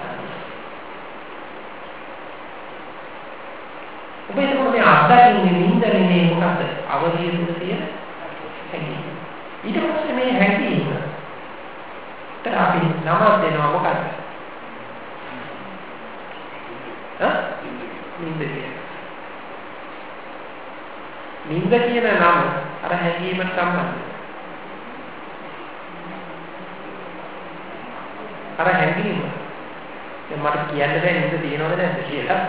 S1: ඔබ එතකොට මේ අත්දැකීම් නින්දනේ මේ මොකද්ද? අවදිය තුල තියෙන හැඟීම. ඊට පස්සේ මේ හැඟීම තර අපි නම දෙනවා මොකද්ද? හා? නින්ද කියන. නින්ද කියන නම අර හැඟීමට සම්බන්ධයි. අර හැඟීම දැන් මට කියන්න බෑ නින්ද තියෙනවද නැද්ද කියලා.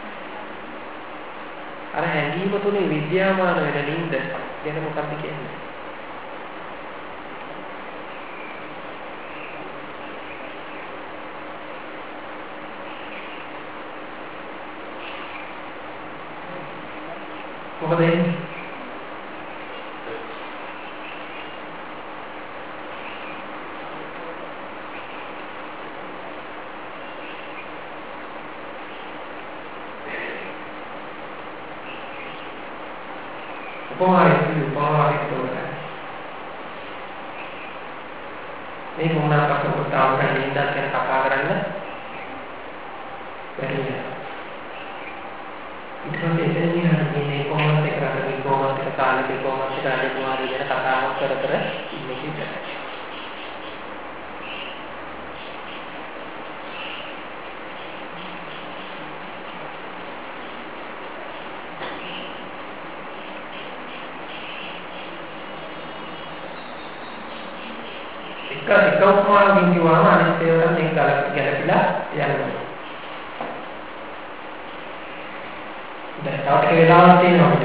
S1: අර හැඟීම තුනේ විද්‍යාමාන වෙන නින්ද ගැන මොකක්ද කියන්නේ? මොකද එන්නේ? උපමායි උපමායි තෝරගන්න. මේ මොනවාකට උදාව ගන්න ඉඳන් ගැන කතා කරන්න බැහැ. ඊට පස්සේ එතනදී හරියට මේ කොහොමද කරන්නේ කොහොමද කාලේ කොහොමද කාලේ කුමාරී ගැන කතාවක් කර කර ඉන්නේ කියලා. එක උපමාවකින් කියවම අනිත් ඒවාට මේක ගැලපිලා යනවා. දැන් තවත් වෙලාවක් තියෙනවා.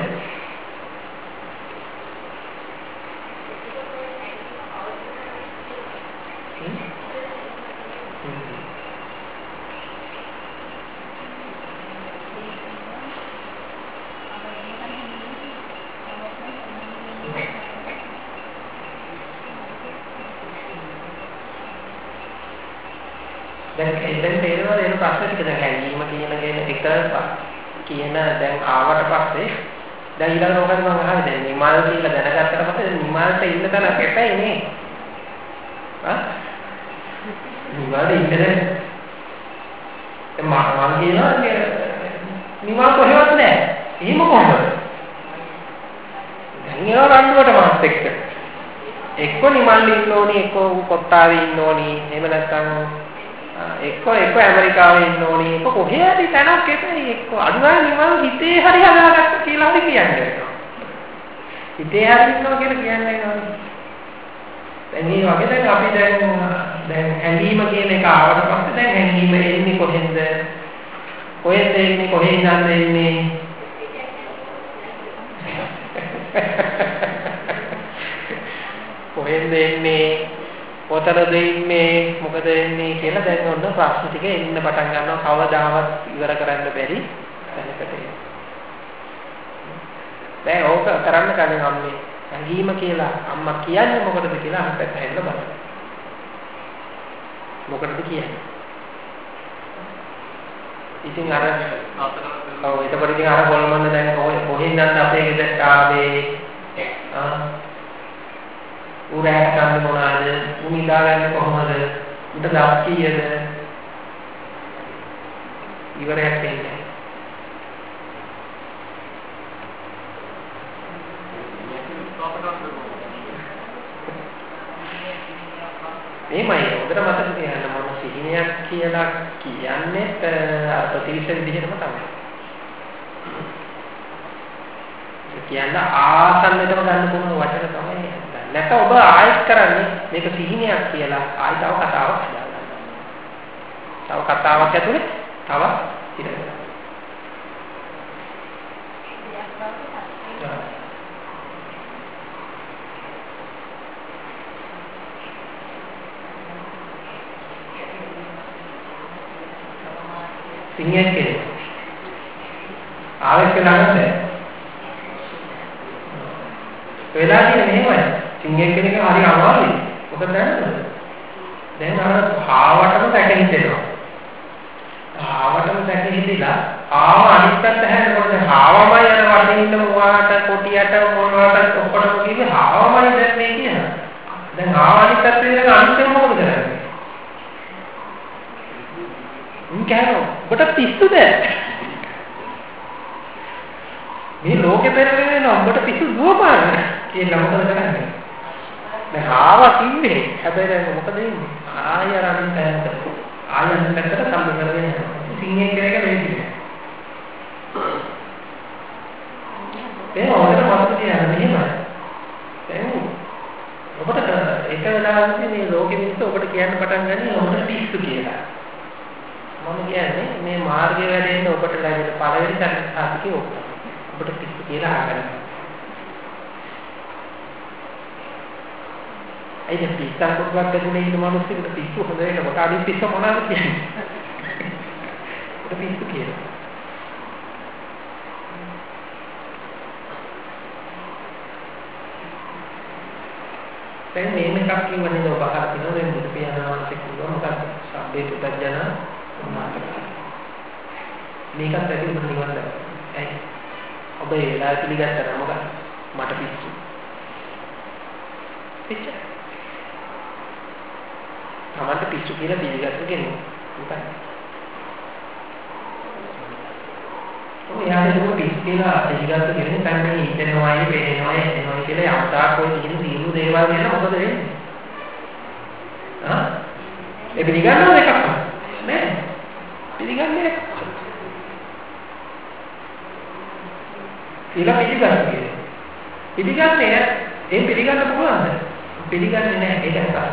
S1: දැන් දැන් තේරෙනවා එන ප්‍රශ්න ටික දැන් හැංගීම කියන එක කියන දැන් ආවට පස්සේ දැන් ඊළඟට මොකද මම අහන්නේ දැන් නිමල් කියලා දැනගත්තට පස්සේ නිමල්ට ඉන්න තැන කැපයි නේ ආ නිමල්ට ඉන්න දැන් මම කියනවා නිමල් කොහෙවත් නැහැ එහෙම කොහොමද දැන් ඒවා රණ්ඩුවට මාත් එක්ක එක්ක නිමල් ඉන්න ඕනි එක්ක කොට්ටාවේ ඉන්න ඕනි එහෙම නැත්නම් එක්ක එක්ක ඇමරිකාවේ ඉන්න ඕනි එක්ක කොහේ හරි තැනක් එතන එක්ක අදුනා නිමල් හිතේ හරි හදාගත්ත කියලා හරි කියන්නේ හිතේ හරි ඉන්නවා කියලා කියන්නේ නේද දැන් මේ වගේ දැන් අපි දැන් දැන් හැංගීම කියන එක ආවට පස්සේ දැන් හැංගීම එන්නේ කොහෙන්ද කොහෙන්ද එන්නේ කොහේ ඉඳන්ද එන්නේ කොහෙන්ද එන්නේ කොතනද ඉන්නේ මොකද එන්නේ කියලා දැන් ඔන්න ප්‍රශ්න ටික එන්න පටන් ගන්නවා කවදාවත් ඉවර කරන්න බැරි තැනකට එනවා දැන් ඕක කරන්න කලින් අම්මේ හැංගීම කියලා අම්මා කියන්නේ මොකටද කියලා අහන්න පැහැදිලිව බලන්න මොකටද කියන්නේ ඉතින් අර ඔව් එතකොට ඉතින් අර කොල්මන්න දැන් කොහෙන්ද අපේ ගෙදරට ආවේ ආ උරෑට ගන්න මොනවාද උන් ඉඳාගන්නේ කොහොමද උන්ට දවස් කීයද ඉවරයක් වෙන්නේ මේමයි උදේට මතක තියාගන්න මම සිහිනයක් කියලා කියන්නේ අර ප්‍රතිවිෂ විදිහටම තමයි කියන්න ආසන්නටම ගන්න පුළුවන් වචන තමයි නැත්නම් ඔබ ආයෙත් කරන්නේ මේක සිහිනයක් කියලා ආයෙ තව කතාවක් හදාගන්න. තව කතාවක් ඇතුලේ තව ඉරගෙන. සිහිනයක් කියන්නේ ආයෙත් කරන්නේ වෙලා තියෙන්නේ මෙහෙමයි. සිංහෙක් කෙනෙක් හරි අමාරුයි. මොකද දැනනවද? දැන් අර ආවටම දැක හිතෙනවා. ආවටම දැක හිතලා ආව අනිත් පැත්ත හැරෙනකොට ආවමයි අර වටින් ඉන්න මොවාට කොටියට මොනවාට ඔක්කොටම කිව්වේ ආවමයි දැන් මේ කියන. දැන් ආව අනිත් පැත්තේ ඉඳන් අනිත් මොකද කරන්නේ? උන් කියනවා ඔබට පිස්සුද? මේ ලෝකෙ පෙරගෙන ඔබට පිස්සු දුවපාන කියලා මොකද කරන්නේ? දැන් ආවා කිව්වේ හැබැයි දැන් මොකද වෙන්නේ? ආය අරන් තැනට ආයන් පැත්තට සම්බ කරගෙන යනවා. සිංහේ කියන එක මේ කියන්නේ. ඒ වගේ මොකද කියන්නේ මෙහෙමයි. දැන් ඔබට එක වෙලාවකදී මේ ලෝකෙ මිනිස්සු ඔබට කියන්න පටන් ගන්නේ ඔබට පිස්සු කියලා. මම කියන්නේ මේ මාර්ගයේ වැඩෙන්න ඔබට ලැබෙන පළවෙනි සාධකේ ඔබ. ඔබට පිස්සු කියලා අහගන්න. අයිද පිස්සන් කොටක් ඇතුලේ ඉන්න මිනිස්සුන්ට පිස්සු හොඳ වෙන කොට අනිත් පිස්ස මොනවද කියන්නේ? ඒක පිස්සු කියලා. දැන් මේ මේකක් කියවන්නේ ඔබ අහලා තියෙනවා දැන් බුදු පියාණන්සේ කිව්වා මොකක්ද? සබ්බේ පුතඥන උන්නාතක. මේකත් ඇති උඹ නිවන් දැක්ක. ඇයි? ඔබ ඒ වෙලාව පිළිගත්තා මොකක්ද? මට පිස්සු. පිච්ච තමන්ට පිස්සු කියලා පිළිගත්ත කෙනෙක්. මොකක්ද? ඔය යාළුවෝ දුක පිස්සු කියලා පිළිගත්ත කෙනෙක් තමයි හිතනවායි වෙනවායි එනවා කියලා යම්තාක් ඔය දින සියලු දේවල් ගැන මොකද වෙන්නේ? ආ? ඒ පිළිගන්නව එකක් නෑ. පිළිගන්නේ එකක්. ඊළඟ පිළිගන්නේ. පිළිගන්නේ ඒ පිළිගන්න පුළුවන්ද? පිළිගන්නේ නෑ ඒක නිසා.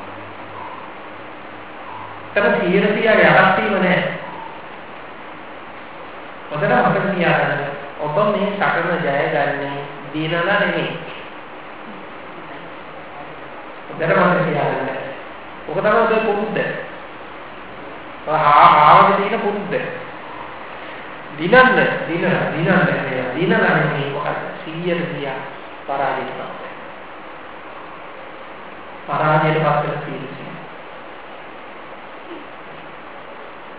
S1: තමයි සියයට සියය යටත් වීම නෑ. ඔතන මතක තියාගන්න ඔබ මේ සටන ජය ගන්නේ දිනලා නෙමෙයි. ඔතන මතක තියාගන්න. ඔක තමයි ඔබේ පුරුද්ද. ආ ආවද තියෙන පුරුද්ද. දිනන්න දින දිනන්න දිනලා නෙමෙයි මොකක්ද සියයට සියය පරාජයට පත් වෙනවා. පරාජයට පත් වෙන සියයට සියය.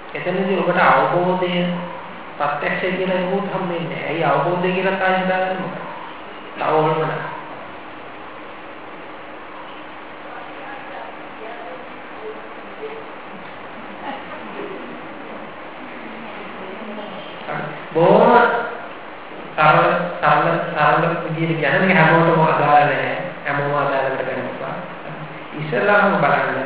S1: එතනදී ඔබට අවබෝධය ප්‍රත්‍යක්ෂය කියලා නුත් හම්බෙන්නේ නැහැ. ඇයි අවබෝධය කියලා කායින් දාන්නේ මොකක්ද? තව ඕනම බොහොම සරල සරල සරල විදිහට කියන්නේ හැමෝටම අදාළ නැහැ. හැමෝම අදාළකට ගන්නවා. ඉස්සලාම බලන්න.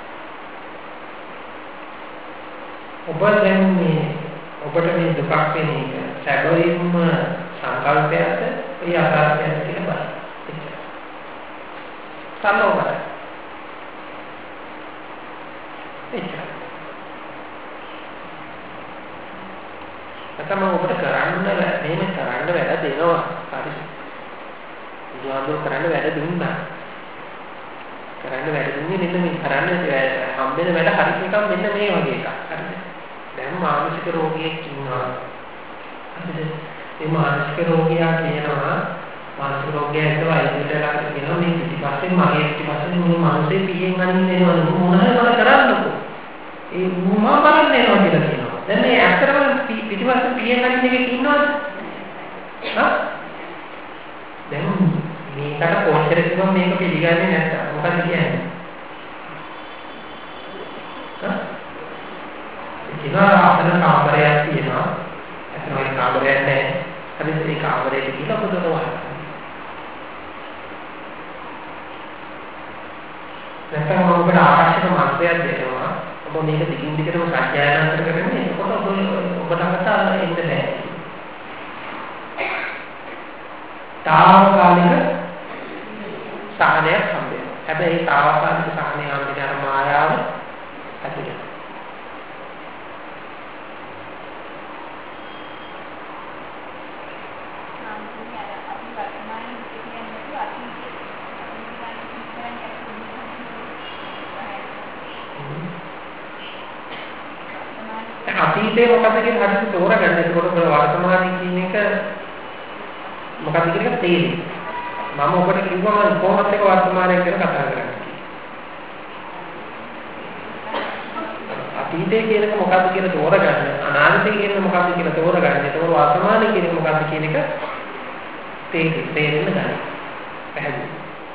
S1: ඔබ දැන් මේ ඔබට මේ දුකක් වෙන එක සැබවින්ම සංකල්පයක්ද ඒ අසාර්ථකයක්ද කියලා බලන්න. සරලව බලන්න. එච්චරයි. නැත්නම් ඔබට කරන්න මෙහෙම කරන්න වැඩ දෙනවා. හරි. බුදුහාමුදුර කරන්න වැඩ දුන්නා. කරන්න වැඩ දුන්නේ මෙන්න මේ කරන්න හම්බෙන වැඩ හරි එකක් මෙන්න මේ වගේ එකක්. හරිද? දැන් මානසික රෝගියෙක් ඉන්නවා. හරිද? මේ මානසික රෝගියා කියනවා මානසික රෝගියා එක්කලා ඉතිරිලා කියනවා මේ පිටිපස්සේ මගේ පිටිපස්සේ මේ මානසික පියෙන් අනින්නේ නේද මොනවද මම කරන්නකෝ. ඒ මොනව කරන්නේ නෝ කියලා කියනවා. දැන් මේ ඇත්තටම පිටිපස්සේ පියෙන් අනින්න එකේ ඉන්නවද? හා? දැන් මේකට කොච්චර කිව්වම මේක පිළිගන්නේ නැත්තම් මොකද කියන්නේ? හා? ඒකලා අපේ කාමරයක් තියෙනවා. එතන ඒ කාමරයක් නැහැ. හරිද? ඒ කාමරේට ගිහලා පොදනවා. නැත්නම් ඔබට ආකාශක මාර්ගයක් දෙනවා. ඔබ මේක දිගින් දිගටම සත්‍යයන කරගෙන එතකොට ඔබ ඔබට අමතක එන්න බෑ. තාවකාලික සහනයක් හම්බෙනවා. හැබැයි ඒ තාවකාලික සහනය හම්බෙන්නේ අර මායාව ඇතුළේ. අතීතේ මොකද කියන හරියට තෝරගන්න. ඒකකොට වර්තමානයේ කියන එක මොකක්ද කියන එක තේරෙන්නේ. මම ඔබට කිව්වා මම කොහොමද ඒක වර්තමානයේ ගැන කතා කරන්නේ. අතීතයේ කියන එක මොකක්ද කියලා තෝරගන්න. අනාගතයේ කියන එක මොකක්ද කියලා තෝරගන්න. ඒකවල වර්තමානයේ කියන එක මොකක්ද කියන එක තේරෙන්න ගන්න. පැහැදිලි.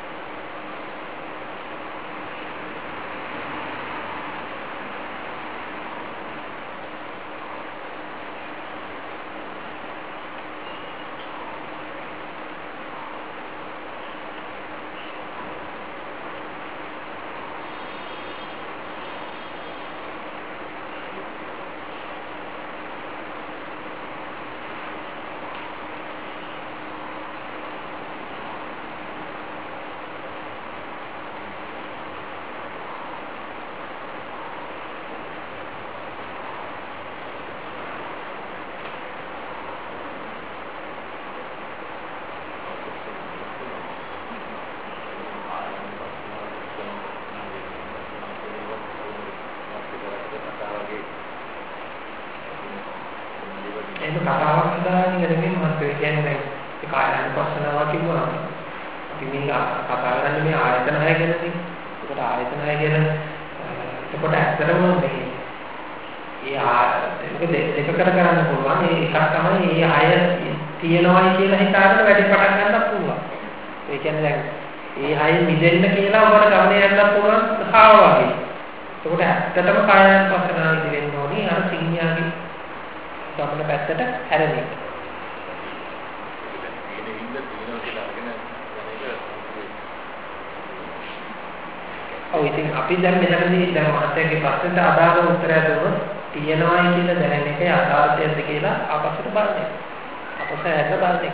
S1: අපි දැන් මෙතනදී දැන් මහත්යගේ ප්‍රශ්නට අදාළ උත්තරය දුන්නොත් තියෙනවායි කියලා දැනෙන එකේ අදාළත්වයද කියලා අපසට බලන්න. අපස ඇද්ද බලන්න.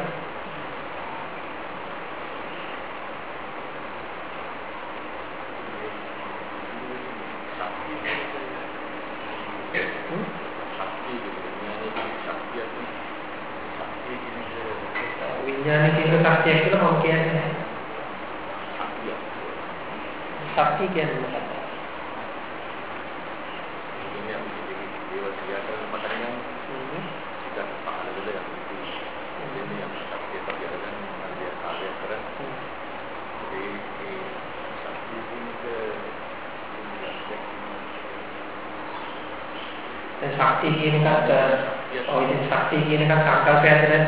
S1: විඥානික ශක්තිය කියලා මම කියන්නේ නැහැ. ශක්තිය කියන්නේ මොකක්ද? දැන් ශක්තිය කියන එකත් ඔය ඉතින් ශක්තිය කියන එකත් සංකල්පයක්ද නැද්ද?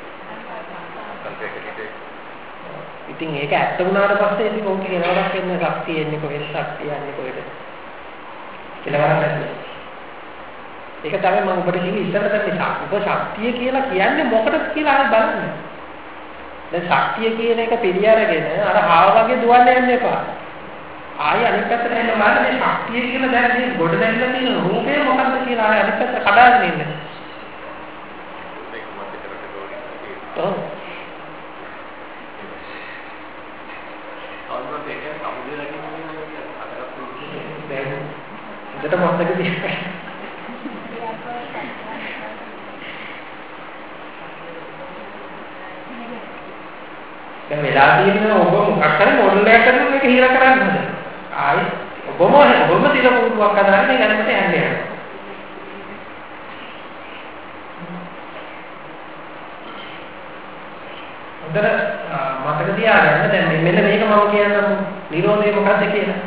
S1: ඉතින් ඒක ඇත්ත වුණාට පස්සේ ඉතින් කොහොමද කියනවාක් වෙන්නේ ශක්තිය එන්නේ කොහෙද ශක්තිය යන්නේ කොහෙද කියලා වරක් ඒක තමයි මම ඔබට කිව්වේ ඉස්සරට දැන් ඔබ ශක්තිය කියලා කියන්නේ මොකටද කියලා ආයෙත් බලන්න. දැන් ශක්තිය කියන එක පිළි අරගෙන අර ආව වගේ දුවන්න යන්න එපා. ආයෙ අනිත් පැත්තට එන්න බලන්න මේ ශක්තිය කියලා දැන් මේ ගොඩ නැගිලා තියෙන රූපය මොකක්ද කියලා ආයෙ අනිත් පැත්ත කඩාගෙන ඉන්න. ඔව්. දෙත මොකක්ද කියන්නේ? දැන් වෙලා තියෙන ඔබ මොකක් හරි මොඩල් එකක් කරන මේක හිර කරන්න හදනවා. ආයි ඔබම ඔබම තිර පුරුවක් හදාගෙන මේ ගැනකට යන්න යනවා. හොඳට මතක තියාගන්න දැන් මෙන්න මේක මම කියන්නම් නිරෝධය මොකක්ද කියලා.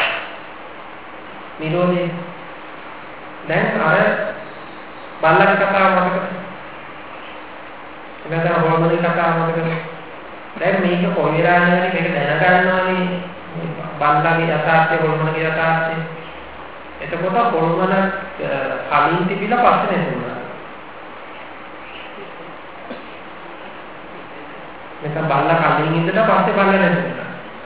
S1: නිරෝධය දැන් අර බල්ලන් කතාව මතකද? එතන හොල්මනි කතාව මතකද? දැන් මේක කොයි වෙලාවෙ හරි මේක දැනගන්නවානේ බල්ලගේ යථාර්ථය හොල්මනගේ යථාර්ථය. එතකොට හොල්මන කලින් තිබිලා පස්සේ නැතුණා. මේක බල්ලා කලින් ඉඳලා පස්සේ බල්ලා නැතුණා.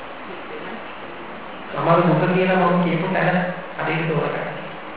S1: සමහර දුක කියලා මම කියපු තැන අදේට තෝරගන්න.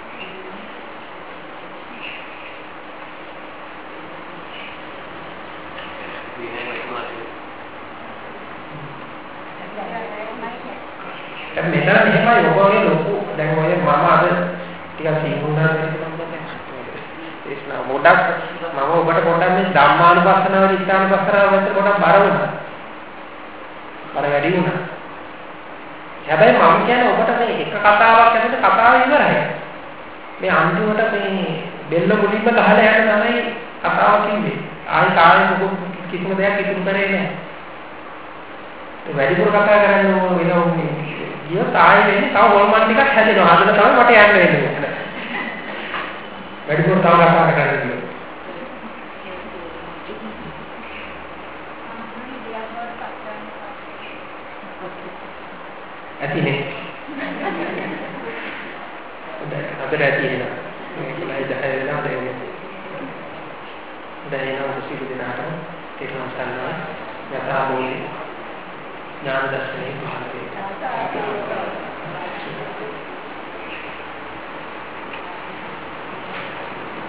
S1: දැන් මෙතන මෙහෙමයි ඔබ ඔය ලොකු දැන් ඔය මම අද ටිකක් සීමුණා ඒස්නා මොඩක් මම ඔබට පොඩ්ඩක් මේ ධම්මානුපස්සනාව විස්තරනුපස්සනාව වලට පොඩ්ඩක් බර වුණා. බර වැඩි වුණා. හැබැයි මම කියන්නේ ඔබට මේ එක කතාවක් ඇතුළත කතාව ඉවරයි. මේ අන්තිමට මේ බෙල්ල මුලින්ම ගහලා යන තමයි කතාව කිව්වේ. ආයි කායේ මොකක් කිසිම දෙයක් ඉතුරු කරේ නැහැ. වැඩිපුර කතා කරන්න ඕන වෙනවන්නේ. ගිය තායි වෙන්නේ තව හොල්මන් ටිකක් හැදෙනවා. හදලා තමයි මට යන්න වෙන්නේ. වැඩිපුර තව කතා කරන්න ඕන. ඇතිනේ. අද ඇති වෙනවා. මේකලයි දහය වෙනවා දෙන්නේ. දැනෙනවා සිදු දෙනාට ඒක සම්සන්නා යථාභූත ඥාන දර්ශනේ පහළ වෙනවා.